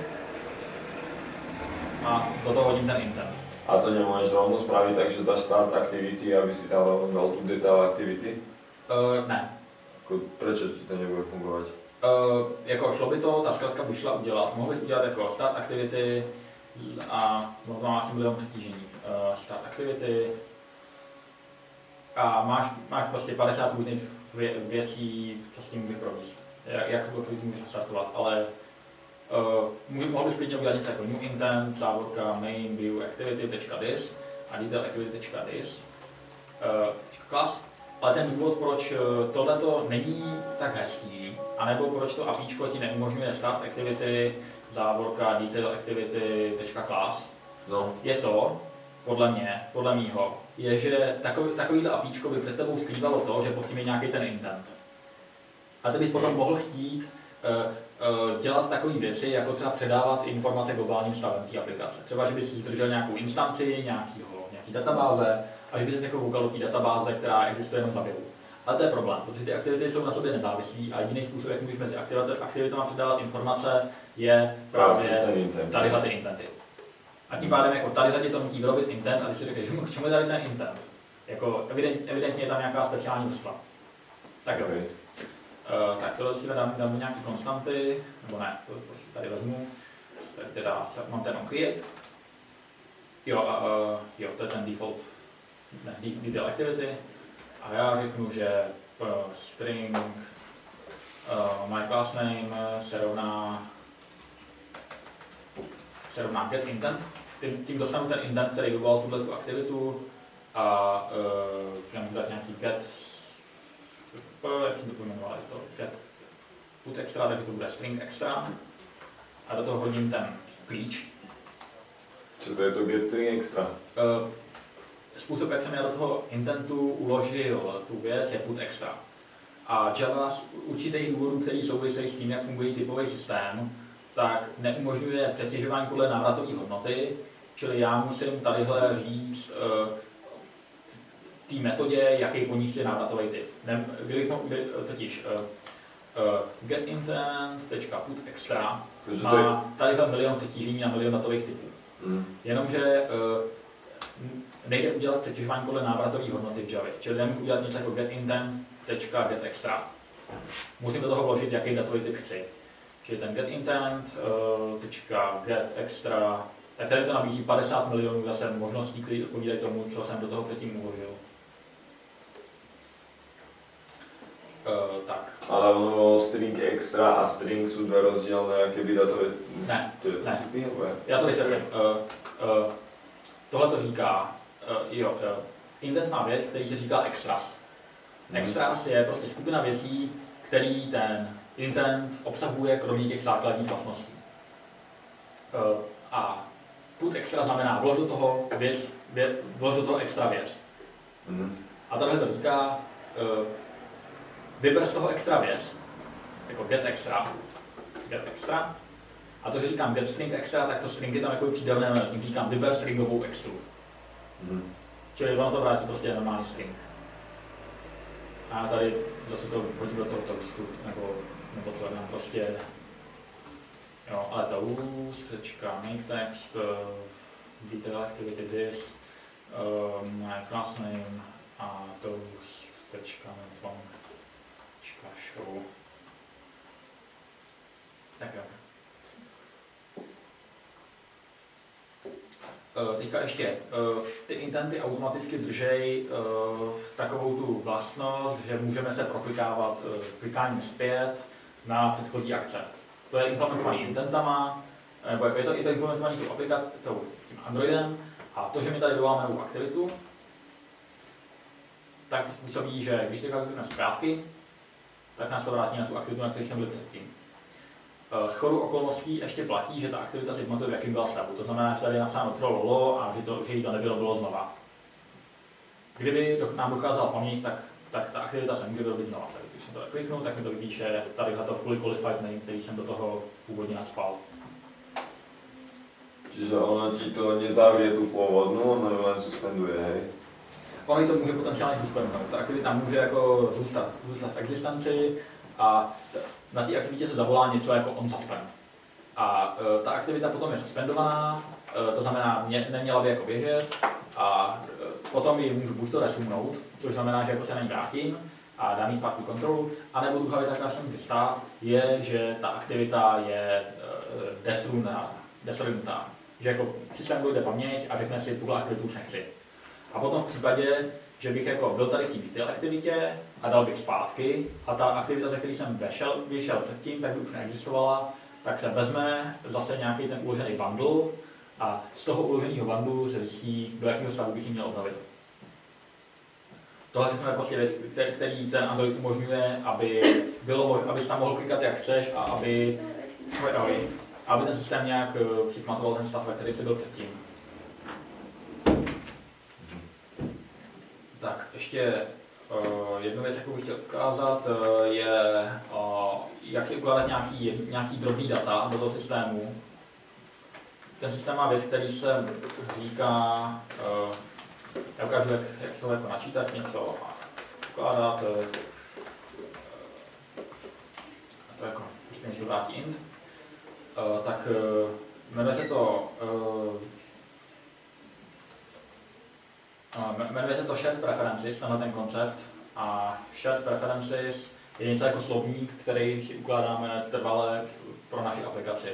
a do toho hodím ten intent. A to nemůžeš rovnou spravit tak, že dáš start activity, aby si tam dal tu detail activity? Ne. Proč ti to nebude fungovat? Jako šlo by to, ta zkratka by šla udělat. Mohl bys udělat jako start activity a to má asi milion přetížení. Start activity a máš prostě 50 různých věcí, co s tím můžeš provést. Jak to můžeš startovat, ale mohl bys klidně udělat něco jako new intent, závorka main view activity.dis a detail activity.dis class. Ale ten důvod, proč tohleto není tak hezký, anebo proč to APIčko ti neumožňuje start activity, závorka detail activity.class, je to, podle mýho, je, že takovýhle APIčko by před tebou skrývalo to, že pod tím je nějaký ten intent. A ty bys potom mohl chtít dělat takové věci, jako třeba předávat informace globálním stavem té aplikace. Třeba, že bys držel nějakou instanci, nějaký databáze, a že bys jako koukal do té databáze, která existuje jenom za vědu. Ale to je problém, protože ty aktivity jsou na sobě nezávislí a jediný způsob, jak můžeš mezi aktivitama předávat informace, je právě tadyhle ty intenty. A tím pádem jako tadyhle ti to nutí vyrobit intent a ty si řekneš, k čemu je tady ten intent? Jako evidentně je tam nějaká speciální vrstva. Tak jo. Tak tohle si dám nějaký konstanty, nebo ne, to prostě tady vezmu. Tady teda mám ten onCreate. Jo, to je ten default, detail activity. A já řeknu, že string my class name se rovná get intent. Tím dostanu ten intent, který vyvolal tuto aktivitu a já můžu dát nějaký get, jak jsem to pojmenoval, je to get put extra, takže to bude string extra a do toho hodím ten klíč. Co to je to get string extra? Způsob, jak jsem já do toho intentu uložil tu věc, je put extra. A Java z určitých důvodů, který souvisejí s tím, jak funguje typový systém, tak neumožňuje přetěžování podle návratové hodnoty, čili já musím tadyhle říct té metodě, jaký po ní chci návratový typ. Totiž getintent.put extra má tadyhle milion přetížení na milion datových typů. Jenomže nejde udělat přetěžování podle návratové hodnoty v Javě, čili nemůžu udělat něco jako getintent.getExtra. Musím do toho vložit, jaký datový typ chci. Čili ten getintent.getExtra, tak tady to nabízí 50 milionů zase možností, které odpovídají tomu, co jsem do toho předtím uložil. Tak. Ale ono string extra a string jsou dva rozdílné, jaké by datové... Ne. Já to vysvětlím. Tohle to říká, intent má věc, který se říká extras. Extras je prostě skupina věcí, který ten intent obsahuje kromě těch základních vlastností. A put extra znamená vlož do toho extra věc. A tohle to říká, vyber z toho extra věc, jako get extra, a to, že říkám get string extra, tak to string je tam jako přídavné, tím říkám vyber stringovou extru. Čili ono to vrátí prostě normální string. A tady zase to hodím do toho textu, nebo to nám prostě, jo, ale to make text, detail activity this, my class name a to show. Tak jo. Teďka ještě, ty intenty automaticky držej takovou tu vlastnost, že můžeme se proklikávat klikáním zpět na předchozí akce. To je implementovaný intentama, nebo je to implementovaný tím Androidem, a to, že my tady dovoláme novou aktivitu, tak to způsobí, že když to klikneme zpátky, tak nás to vrátí na tu aktivitu, na které jsme byli předtím. Shodou okolností ještě platí, že ta aktivita si pamatuje, v jakým byla stavu. To znamená, že tady je napsáno trololo a že jí to bylo znova. Kdyby nám docházela paměť, tak ta aktivita se může vyrobit znova. Takže když jsem to kliknu, tak mi to vypíše tady to fully qualified name, který jsem do toho původně nacpal. Čiže ona ti to nezavrie tu pôvodnú, ona ju len suspenduje, hej? Ono to může potenciálně suspendovat. Ta aktivita může jako zůstat v existenci a na té aktivitě se zavolá něco jako onSuspend. A ta aktivita potom je suspendovaná, to znamená, neměla by jako běžet a potom ji můžu buď to resumnout, což znamená, že jako se na ní vrátím a dám jí zpátky kontrolu, anebo druhá věc, jaká se může stát, je, že ta aktivita je destruynutá. Že jako systém dojde paměť a řekne si, tuhle aktivitu už nechci. A potom v případě, že bych jako byl tady v té detail aktivitě a dal bych zpátky a ta aktivita, ze které jsem vyšel předtím, tak by už neexistovala, tak se vezme zase nějaký ten uložený bundle a z toho uloženého bundlu se zjistí, do jakého stavu bych ji měl obnovit. Tohle všechno je prostě věc, který ten Android umožňuje, abys tam mohl klikat jak chceš a aby ten systém nějak připamatoval ten stav, ve který jsi byl předtím. Tak ještě jednu věc, jakou bych chtěl ukázat, je jak si ukládat nějaký drobný data do toho systému. Ten systém má věc, který se říká, já ukážu, jak se jako načítat něco a ukládat. To jako, ještě než to vrátí int. Tak jmenuje se to shared preferences, tenhle ten koncept. A shared preferences je něco jako slovník, který si ukládáme trvale pro naši aplikaci.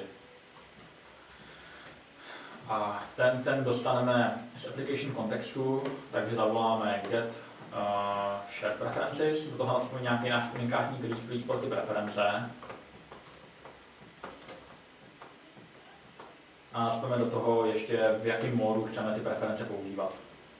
A ten dostaneme z application kontextu, takže zavoláme get shared preferences, do toho nastavíme nějaký náš unikátní klíč pro ty preference. A nastavíme do toho ještě, v jakém módu chceme ty preference používat.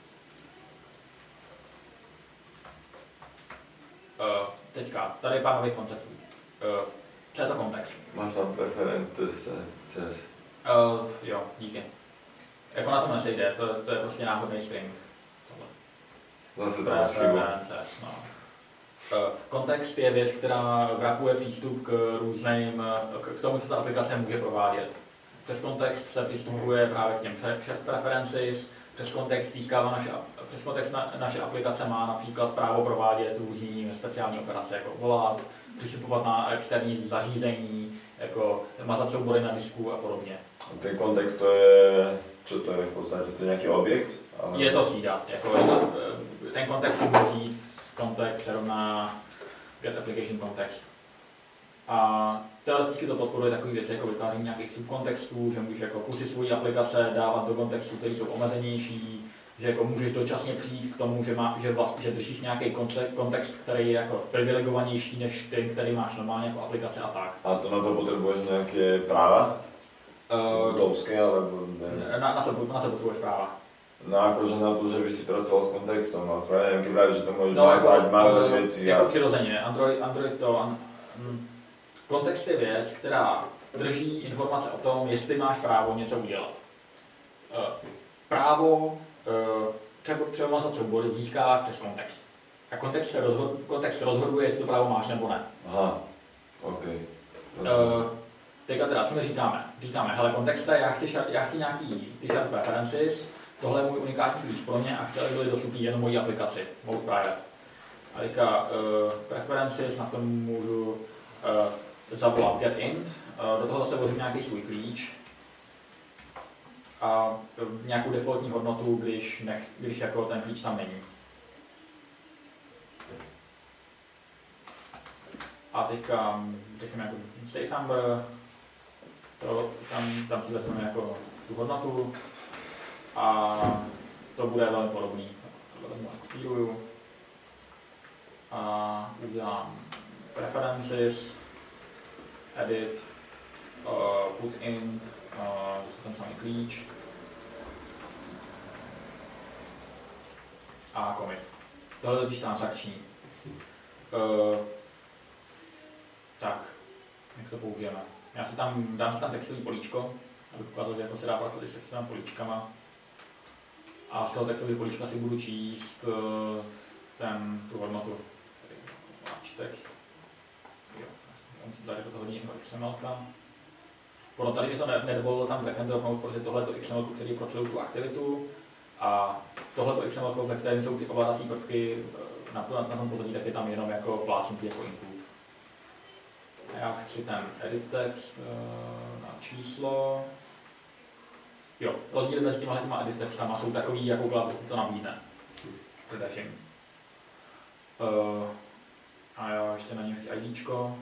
Teďka, tady je pár nových konceptů. Co je to kontext? Máš tam preference CS. Jo, díky. Jako na tom nesejde, to je prostě náhodný string. Zase to máš chybu. No. Kontext je věc, která vrakuje přístup k tomu, co ta aplikace může provádět. Přes kontext se přistupuje právě k těm shared preferences, přes kontext naše aplikace má například právo provádět různý speciální operace, jako volat, přistupovat na externí zařízení, jako mazat soubory na disku a podobně. A ten kontext to je, čo to je v podstatě, to je nějaký objekt? Ale... Je to třída, jako ten kontext může říct, kontext se rovná get application context. A teoreticky to podporuje takové věci jako vytváření nějakých subkontextů, že můžeš jako kusy svojí aplikace dávat do kontextů, které jsou omezenější, že jako můžeš dočasně přijít k tomu, že držíš nějaký kontext, který je jako privilegovanější než ten, který máš normálně jako aplikace a tak. A to na to potřebuješ nějaké práva? Budovské, alebo ne? Na co potřebuješ práva? No akože na to, že by si pracoval s kontextom, ale ja neviem, keď pravíš, že to môžeš mazať věci. Jako přirozeně, Android to... Kontext je věc, která drží informace o tom, jestli máš právo něco udělat. Právo třeba mazat soubory získáváš přes kontext. A kontext rozhoduje, jestli to právo máš nebo ne. Aha, OK. Teďka teda, co my říkáme? Říkáme, hele, kontext je, já chci nějaký shared preferences, tohle je můj unikátní klíč pro mě a chci, aby byly dostupný jenom mojí aplikaci, mou private. A teďka preferences, na tom můžu zavolat get int, do toho zase vložím nějaký svůj klíč a nějakou defaultní hodnotu, když jako ten klíč tam není. A teďka řekněme jako safe number, tam si vezmeme jako tu hodnotu a to bude velmi podobný. Tohle skopíruju a udělám preferences, edit, put int, zase ten samý klíč a commit. Tohle je totiž transakční. Tak, jak to použijeme? Dám si tam textový políčko, abych ukázal, jak se dá pracovat s textovými políčkama. A z toho textového políčka si budu číst tu hodnotu. Text. Tady do toho hodně XML. Podle tady mi to nedovolilo tam drag and dropnout, protože tohle je to XML, který pro celou tu aktivitu. A tohle XML, ve kterém jsou ty ovládací prvky na tom pozadí, tak je tam jenom jako plácnutí jako input. A já chci ten edit text na číslo. Jo, rozdíly mezi těma edit textama jsou takový, jakou kláda to nabídne. Především. A já ještě na něm chci IDčko.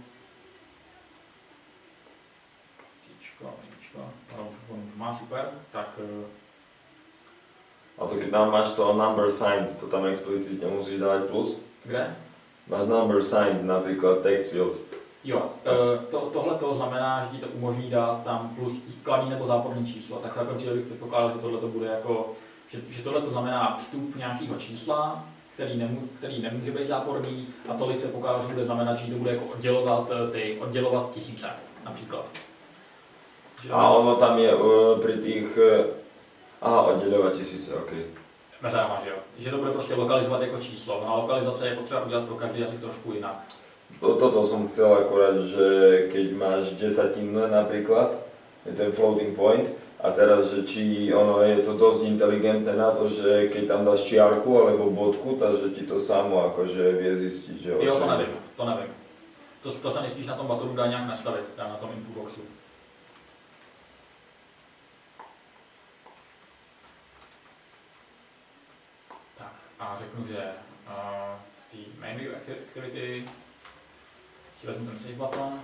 IDčko, on už má super, tak... A to keď tam máš to number signed, to tam explicitně musíš dávať plus? Kde? Máš number signed, například text fields. Jo, tohle to znamená, že ti to umožní dát tam plus kladný nebo záporný číslo. Tak jako bych předpokládal, že tohle to bude jako, že tohle to znamená vstup nějakého čísla, který nemůže být záporný, a tolik předpokládal, že bude znamenat, že to bude jako oddělovat tisíce například. Že a ono tam je pri tých, oddělovat tisíce, ok. Mezerama, že jo. Že to bude prostě lokalizovat jako číslo. No a lokalizace je potřeba udělat pro každý jazyk trošku jinak. Toto som chcel akorát, že keď máš desatinu napríklad, je ten floating point, a teraz, že či ono je to dosť inteligentné na to, že keď tam dáš čiarku alebo bodku, takže ti to samo akože vie zistiť, že jo, to nevím. To se nejspíš na tom batoru dá nějak nastavit, na tom input boxu. Tak a řeknu, že v té main view activity si vezmu ten save button.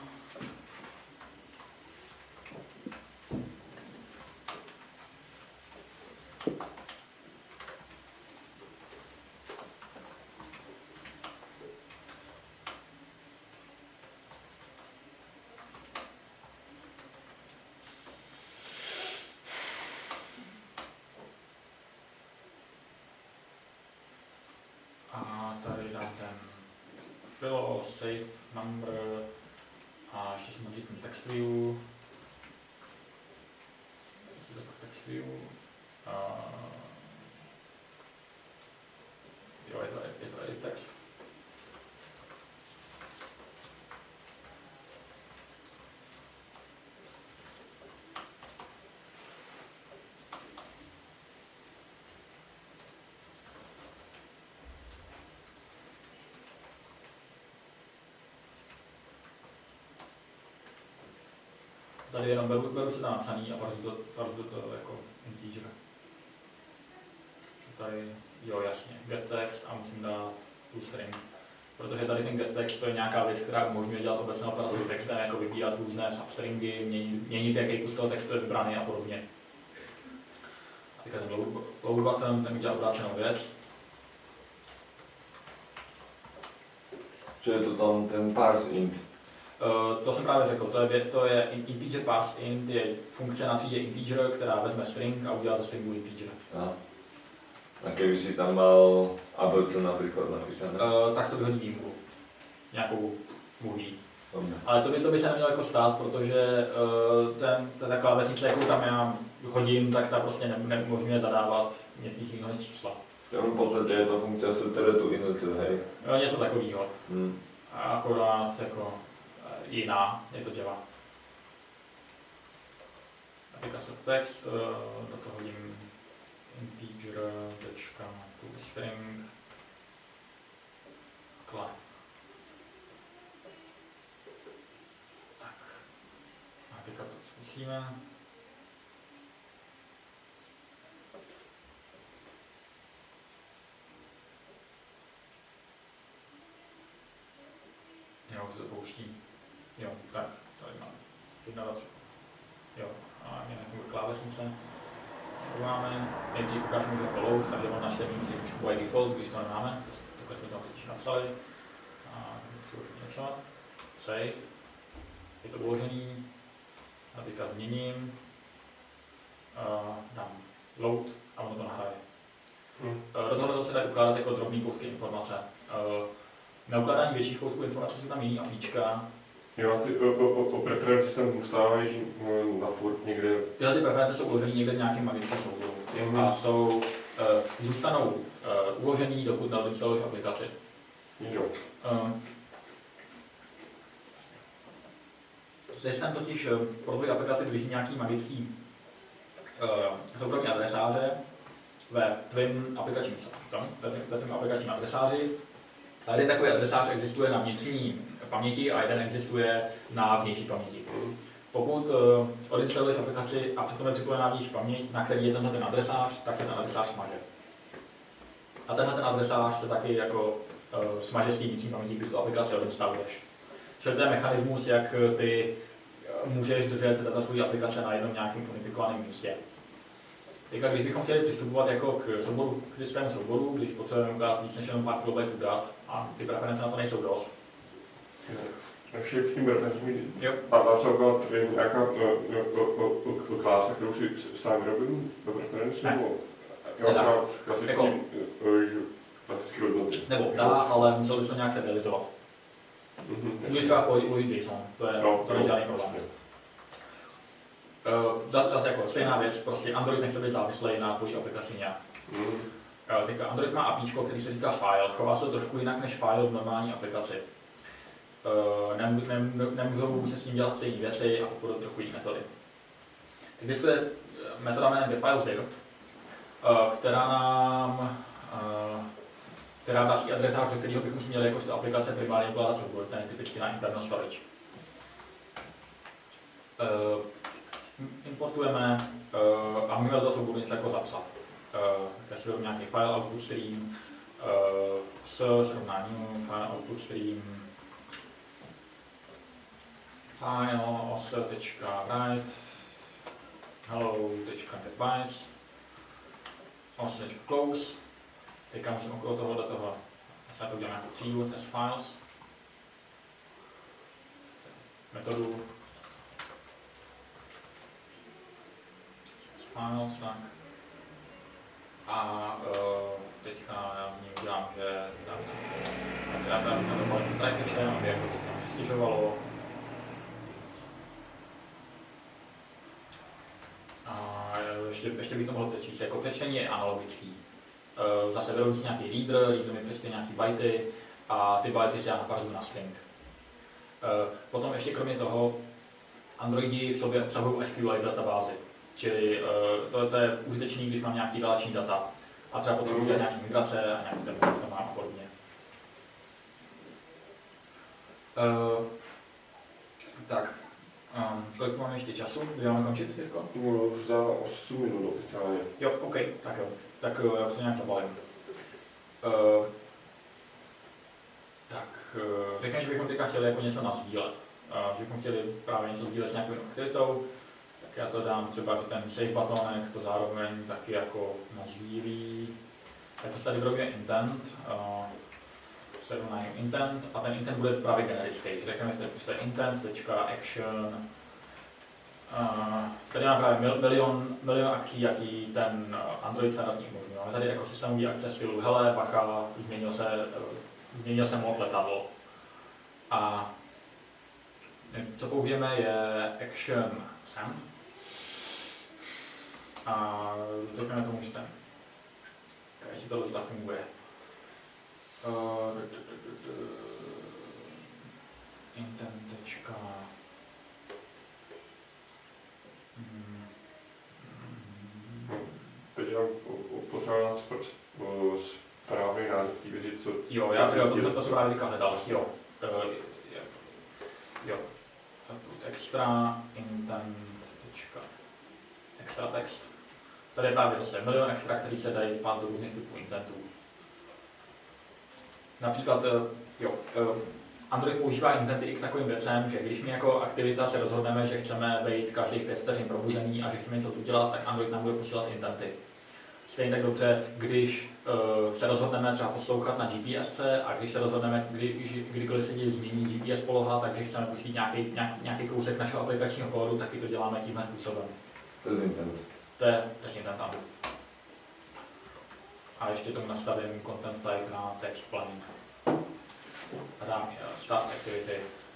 A tady dám ten bylo save number a ještě si můžu říct text view. Text view. Jo, je to edit text. Tady jenom beru se tam napsaný a parzu to jako integer. Tady, jo jasně, get text a musím dát toString. Protože tady ten get text to je nějaká věc, která umožňuje dělat obecnou operaci s textem, jako vybírat různé substringy, měnit jaký kus toho textu je vybraný a podobně. A teďka ten load button, ten udělá obrácenou věc. Čo je to tam ten parse int? To jsem právě řekl, to je integer parse int, je funkce na třídě integer, která vezme string a udělá ze stringu integer. A keby si tam mal ABC například napísané? Tak to vyhodí výjimku. Nějakou můží. Ale to by se nemělo jako stát, protože ta klávesnice, jakou tam já hodím, tak ta prostě neumožňuje zadávat nic jiného než čísla. V podstatě je to funkce setter to init, hej? Jo, něco takového. Akorát jako jiná, je to Java. Aplikace text, do toho hodím integer.toString kla. Tak. A teďka to zkusíme. Jo, to pouští. Jo, tak, tady mám 1, 2, 3. Jo, a nějakou klávesnice. Schováme, nejdřív ukážeme jako load, takže on nastaví si by default, když to nemáme. Takhle jsme to teď napsali. A něco. Save. Je to uložený. A teďka změním. Dám load a ono to nahraje. Do tohoto se dá ukládat jako drobný kousky informace. Na ukládání větších kousků informací jsou tam jiný apíčka. Jo, ty o preferenci tam zůstávají na furt někde. Tyhle ty preference jsou uložený někde v nějakém magickém souboru a zůstanou uložený, dokud nainstaluješ aplikaci. Jo. Systém totiž pro tvoji aplikaci drží nějaký magický soukromý adresáře ve tvém aplikačním adresáři. Jeden takový adresář existuje na vnitřní paměti a jeden existuje na vnější paměti. Pokud odinstaluješ aplikaci a přitom je připojená vnější paměť, na který je ten adresář, tak se ten adresář smaže. A tenhle ten adresář se taky jako smaže z té vnitřní paměti, když tu aplikaci odinstaluješ. Čili to je mechanismus, jak ty můžeš držet svou aplikace na jednom nějakém unifikovaném místě. Teďka, když bychom chtěli přistupovat jako k systému souboru, když potřebujeme udělat víc než jenom pár kilobajtů dat a ty preference na to nejsou dost. Ještě v tím referenci dá se udělat nějaká klása, kterou si sám vyrobím do preferenci, nebo klasický hodnoty? Nebo dá, ale musel bys to nějak serializovat. Můžeš třeba použít JSON, to není žádný problém. Zase jako stejná věc, prostě Android nechce být závislý na tvojí aplikaci nějak. Teďka Android má APIčko, který se říká file, chová se to trošku jinak než file v normální aplikaci. Nemůžou se s ním dělat stejné věci a podporovat trochu jiné metody. Existuje metoda jménem getFilesDir, která dá adresář, ze kterého bychom si měli jakožto aplikace primárně ukládat soubor, ten je typicky na internal storage. Importujeme a můžeme do souboru něco jako zapsat. Já si vezmu nějaký file output stream, srovnání file output stream, file osl.write hello.getbytes osl.close. Teďka musím okolo toho do toho, já to udělám jako třídu, test files, metodu files, tak. A teďka já z ní udělám, že já tam na to malý try catche, aby jako se tam nestěžovalo. A ještě bych to mohl přečíst, jako přečtení je analogický. Zase vedou si nějaký reader mi přečte nějaký byty a ty byty si já napařuju na string. Potom ještě kromě toho Androidi v sobě obsahují SQLite databázy, čili to je užitečný, když mám nějaký relační data a třeba potřebuji dělat nějaký migrace a nějaký template to mám a podobně. Tak, kolik máme ještě času? Kdy máme končit, Jirko? Už za 8 minut oficiálně. Jo, OK, tak jo. Tak já se nějak zabalím. Řekněme, že bychom teďka chtěli jako něco nasdílet. Že bychom chtěli právě něco sdílet s nějakou aktivitou, tak já to dám třeba, že ten save batonek to zároveň taky jako nasdílí. Tak to se tady vyrobíme intent, srovnání intent a ten intent bude právě generický. Řekněme, že to je intent.action. Tady máme právě milion akcí, jaký ten Android standardní umožňuje. Máme tady ekosystémový akce stylu, hele, bacha, změnil se mod letadlo. A co použijeme je action send. A řekněme tomu, že ten, jestli tohle funguje. Intent. Teď já potřeba správný název té věci, co... Jo, to se právě teďka hledal, jo. Extra intent. Extra text. Tady je právě zase milion extra, který se dají spát do různých typů intentů. Například, Android používá intenty i k takovým věcem, že když my jako aktivita se rozhodneme, že chceme být každých 5 vteřin probuzený a že chceme něco udělat, tak Android nám bude posílat intenty. Stejně tak dobře, když se rozhodneme třeba poslouchat na GPSce a když se rozhodneme, kdykoliv se změní GPS poloha, takže chceme pustit nějaký kousek našeho aplikačního kódu, taky to děláme tímhle způsobem. To je intent. To je intent tam. A ještě tomu nastavím content type na text planning. A dám start activity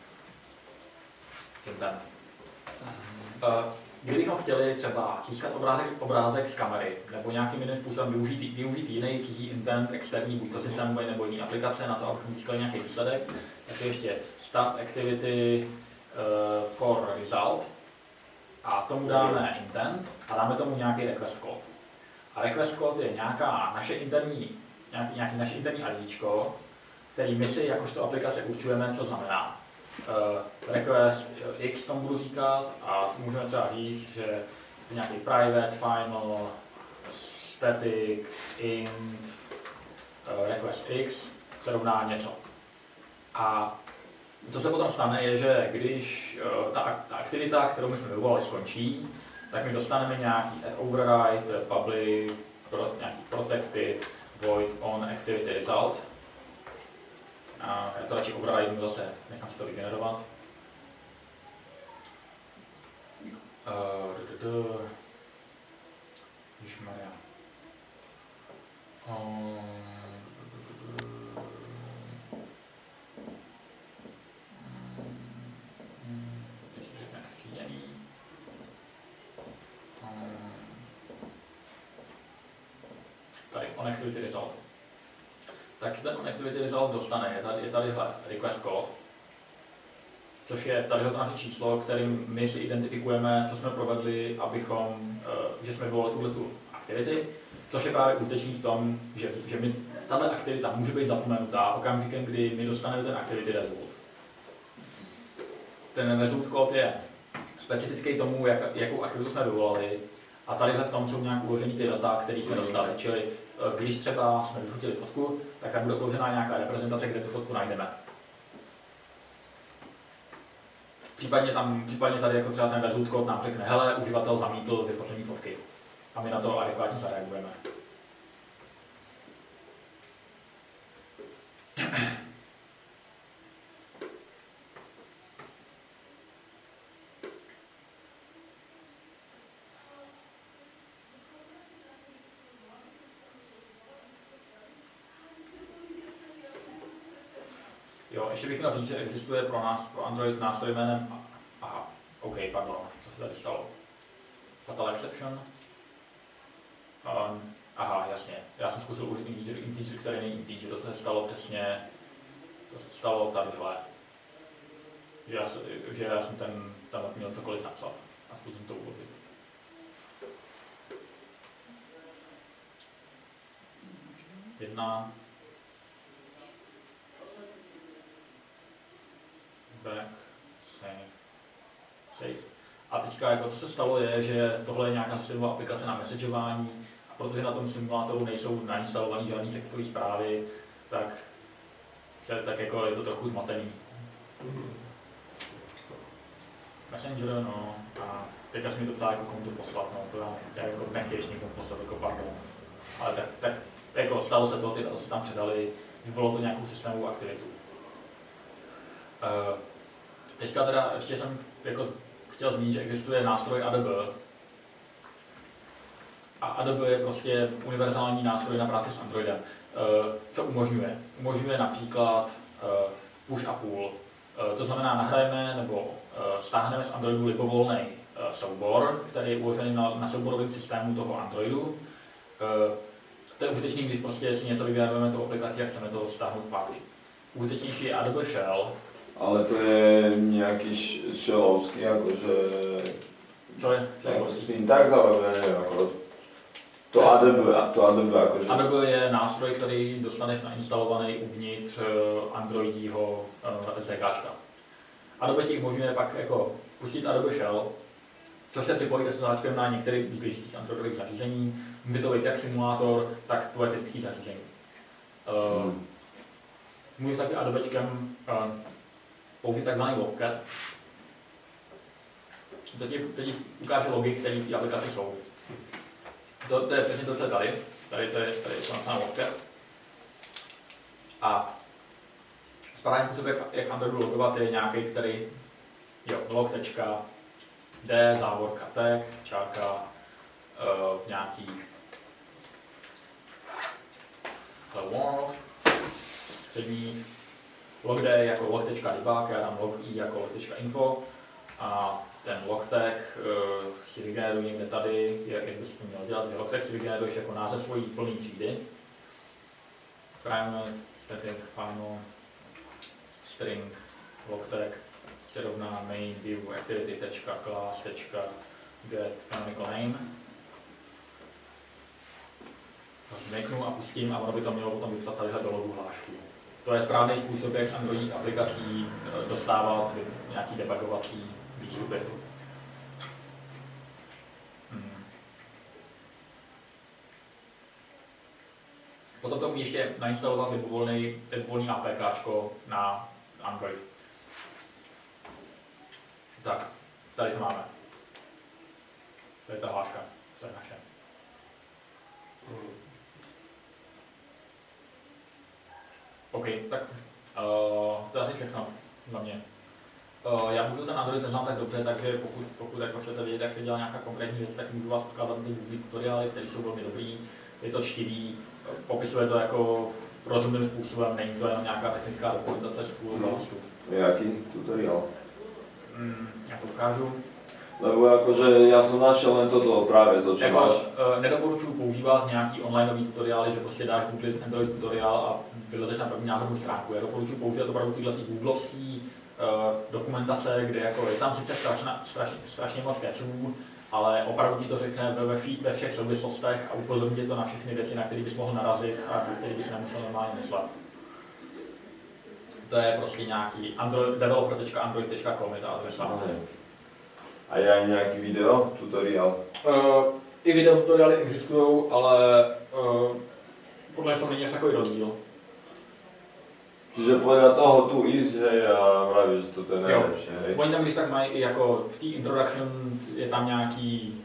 intent. Kdybychom chtěli třeba získat obrázek z kamery nebo nějakým jiným způsobem využít jiný cizí intent externí, buď to systémový nebo jiný aplikace na to, abychom získali nějaký výsledek, tak je ještě start activity for result a tomu dáme intent a dáme tomu nějaký request code. A request code je nějaký naše interní IDčko, který my si jakožto aplikace určujeme, co znamená. Request X tomu budu říkat a můžeme třeba říct, že je nějaký private, final, static, int, request X se rovná něco. A to se potom stane je, že když ta aktivita, kterou my jsme vyvolali, skončí, tak my dostaneme nějaký add override, public, nějaký protected, void on activity result. A já to radši override zase, nechám si to vygenerovat. Ježišmarja. Tady on activity result. Tak ten on activity result dostane, je tadyhle request code, což je tadyhle to naše číslo, kterým my si identifikujeme, co jsme provedli, že jsme vyvolali tu aktivity, což je právě užitečný v tom, že tato aktivita může být zapomenutá okamžikem, kdy my dostaneme ten activity result. Ten result code je specifický tomu, jakou aktivitu jsme vyvolali, a tadyhle v tom jsou nějak uložený ty data, které jsme dostali. Čili když třeba jsme vyfotili fotku, tak tam bude uložená nějaká reprezentace, kde tu fotku najdeme. Případně tady jako třeba ten result code nám řekne, hele, uživatel zamítl vyfocení fotky. A my na to adekvátně zareagujeme. Jo, ještě bych měl říct, že existuje pro Android nástroj jménem to se tady stalo. Fatal exception. Jasně. Já jsem zkusil užít integer, který není integer. To se stalo tadyhle. Že já jsem tam měl cokoliv napsat a zkusím to ulovit. Jedna. Back, save. A teďka, jako, co se stalo, je, že tohle je nějaká systémová aplikace na messageování, a protože na tom simulátoru nejsou nainstalované žádné sektorové zprávy, tak jako je to trochu zmatený. Messenger, no, a teďka se mi to ptá, jako komu to poslat, no, to já jako nechtěješ někomu poslat, jako pardon. Ale tak jako stalo se to, ty data se tam předali, vyvolalo to nějakou systémovou aktivitu. Teďka teda ještě jsem jako chtěl zmínit, že existuje nástroj ADB. A ADB je prostě univerzální nástroj na práci s Androidem. Co umožňuje? Umožňuje například push a pull. To znamená, nahrajeme nebo stáhneme z Androidu libovolný soubor, který je uložený na souborovém systému toho Androidu. To je užitečný, když prostě si něco vygenerujeme tou aplikací a chceme to stáhnout zpátky. Užitečnější je ADB Shell. Ale to je nejaký shellovský, akože... Čo je? Syntax, alebo ja neviem, ako... To ADB akože... ADB je nástroj, který dostaneš nainstalovaný uvnitř Androidího SDKčka. ADB ti umožňuje pak jako pustit ADB Shell, což se připojí ke slucháčkem na některých běžících Androidových zařízení. Může to být jak simulátor, tak tvoje fyzické zařízení. Můžeš taky ADBčkem použít takzvaný logcat. Teď ukáže logy, které v té aplikaci jsou. To je přesně to, co je tady. Tady to je napsáno logcat. A správný způsob, jak Androidu logovat, je nějaký, který log.d, závorka tag, čárka, nějaký world, střední, log D jako log.debug, já dám log I jako log.info a ten log tag si vygeneruji někde tady, jak bys to měl dělat, že log tag si vygeneruješ jako název svojí plný třídy. Private, static, final, string, log tag se rovná main view activity.class.get canonical name. To změknu a pustím a ono by to mělo potom vypsat tadyhle do logu hlášku. To je správný způsob, jak z Androidních aplikací dostávat nějaký debugovací výstupy. Potom to umí ještě nainstalovat libovolný APKčko na Android. Tak, tady to máme. To je ta hláška, to je naše. OK, tak to je asi všechno za mě. Já můžu ten Android neznám tak dobře, takže pokud jako chcete vědět, jak se dělá nějaká konkrétní věc, tak můžu vás ukázat ty Google tutoriály, které jsou velmi dobrý, je to čtivý, popisuje to jako rozumným způsobem, není to jenom nějaká technická dokumentace z půl oblasti. Jaký tutoriál? Já to ukážu. Lebo jakože já jsem našel len toto právě, co jako, máš. Nedoporučuji používat nějaký onlineový tutoriály, že prostě dáš googlit Android tutoriál a vylezeš na první náhodnou stránku. Já doporučuji používat opravdu tyhle googlovský dokumentace, kde jako je tam sice strašně moc keců, ale opravdu ti to řekne ve všech souvislostech a upozorní to na všechny věci, na které bys mohl narazit a na které bys nemusel normálně myslet. To je prostě nějaký developer.android.com je ta adresa. A je aj nějaký video tutoriál? I video tutoriály existují, ale podle toho není až takový rozdíl. Čiže podle toho tu ísť, hej, a vraví, že toto je nejlepší, hej. Oni tam když tak mají i jako v té introduction je tam nějaký,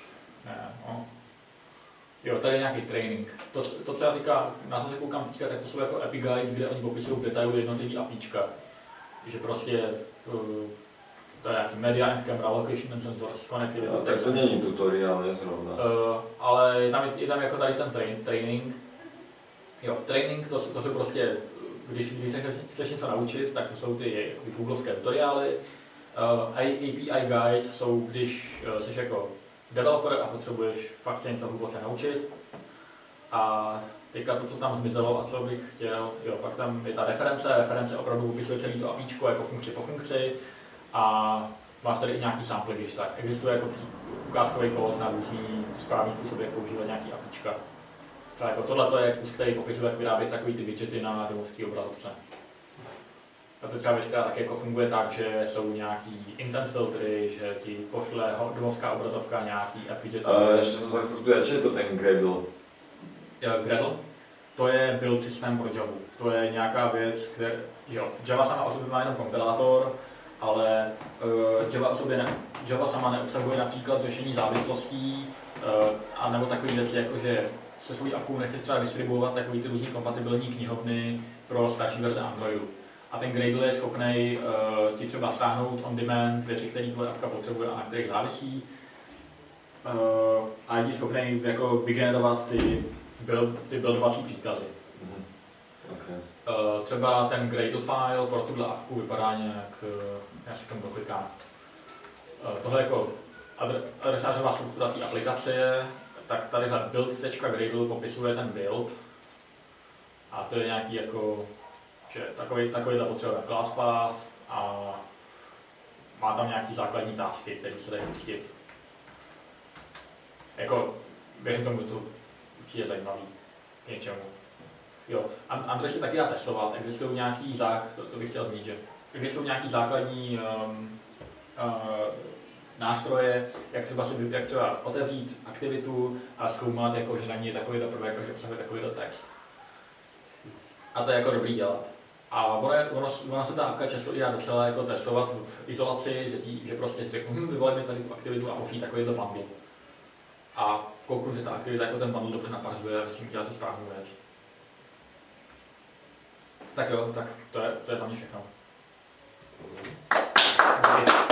tady je nějaký training. To co já teďka, na to se koukám teďka, tak to jsou jako API guides, kde oni popisují detailu jednotlivý APIčka. Že prostě to je nějaký media and camera location and sensors connectivity. No, tak to není tutoriál, nezrovna. Ale je tam jako tady ten training. Training to jsou prostě, když chceš něco naučit, tak to jsou ty googlovské tutoriály. API guides jsou, když jsi jako developer a potřebuješ fakt se něco hluboce naučit. A teďka to, co tam zmizelo a co bych chtěl, pak tam je ta reference opravdu popisuje celý to APIčko jako funkci po funkci. A máš tady i nějaký sample, když tak. Existuje jako ukázkový kód na různý správný způsoby, jak používat nějaký APIčka. Tak jako tohle je kus, který popisuje, jak vyrábět takový ty widgety na domovský obrazovce. A to třeba většikrát taky jako funguje tak, že jsou nějaký intent filtry, že ti pošle domovská obrazovka nějaký app widget. Ještě jsem se chtěl zpýtat, co je to ten Gradle? Gradle? To je build systém pro Java. To je nějaká věc, kde Java sama o sobě má jenom kompilátor, ale Java sama neobsahuje například řešení závislostí a nebo takové věci, jako že se svou appkou nechceš třeba distribuovat takový ty různý kompatibilní knihovny pro starší verze Androidu. A ten Gradle je schopný ti třeba stáhnout on demand věci, které tvoje appka potřebuje a na kterých závisí. A je ti schopný jako vygenerovat ty buildovací příkazy. Okay. Třeba ten Gradle file pro tuhle appku vypadá nějak, já si k tomu doklikám. Tohle jako adresářová struktura té aplikace je, tak tadyhle build.gradle popisuje ten build. A to je nějaký jako, že takovýhle potřebuje class path a má tam nějaký základní tasky, které se dají pustit. Jako, věřím tomu, že to určitě je zajímavý k něčemu. Android se taky dá testovat, existují nějaký to bych chtěl zmínit, že existují nějaký základní nástroje, jak třeba otevřít aktivitu a zkoumat, jako, že na ní je takovýto prvek, že obsahuje takovýto text. A to je jako dobrý dělat. A ono se ta appka často i dá docela jako testovat v izolaci, že prostě si řeknu, vyvolej mi tady tu aktivitu a pošlí takovýto bundle. A kouknu, že ta aktivita jako ten bundle dobře naparzuje a začnu dělat tu správnou věc. Tak jo, tak to je za mě všechno.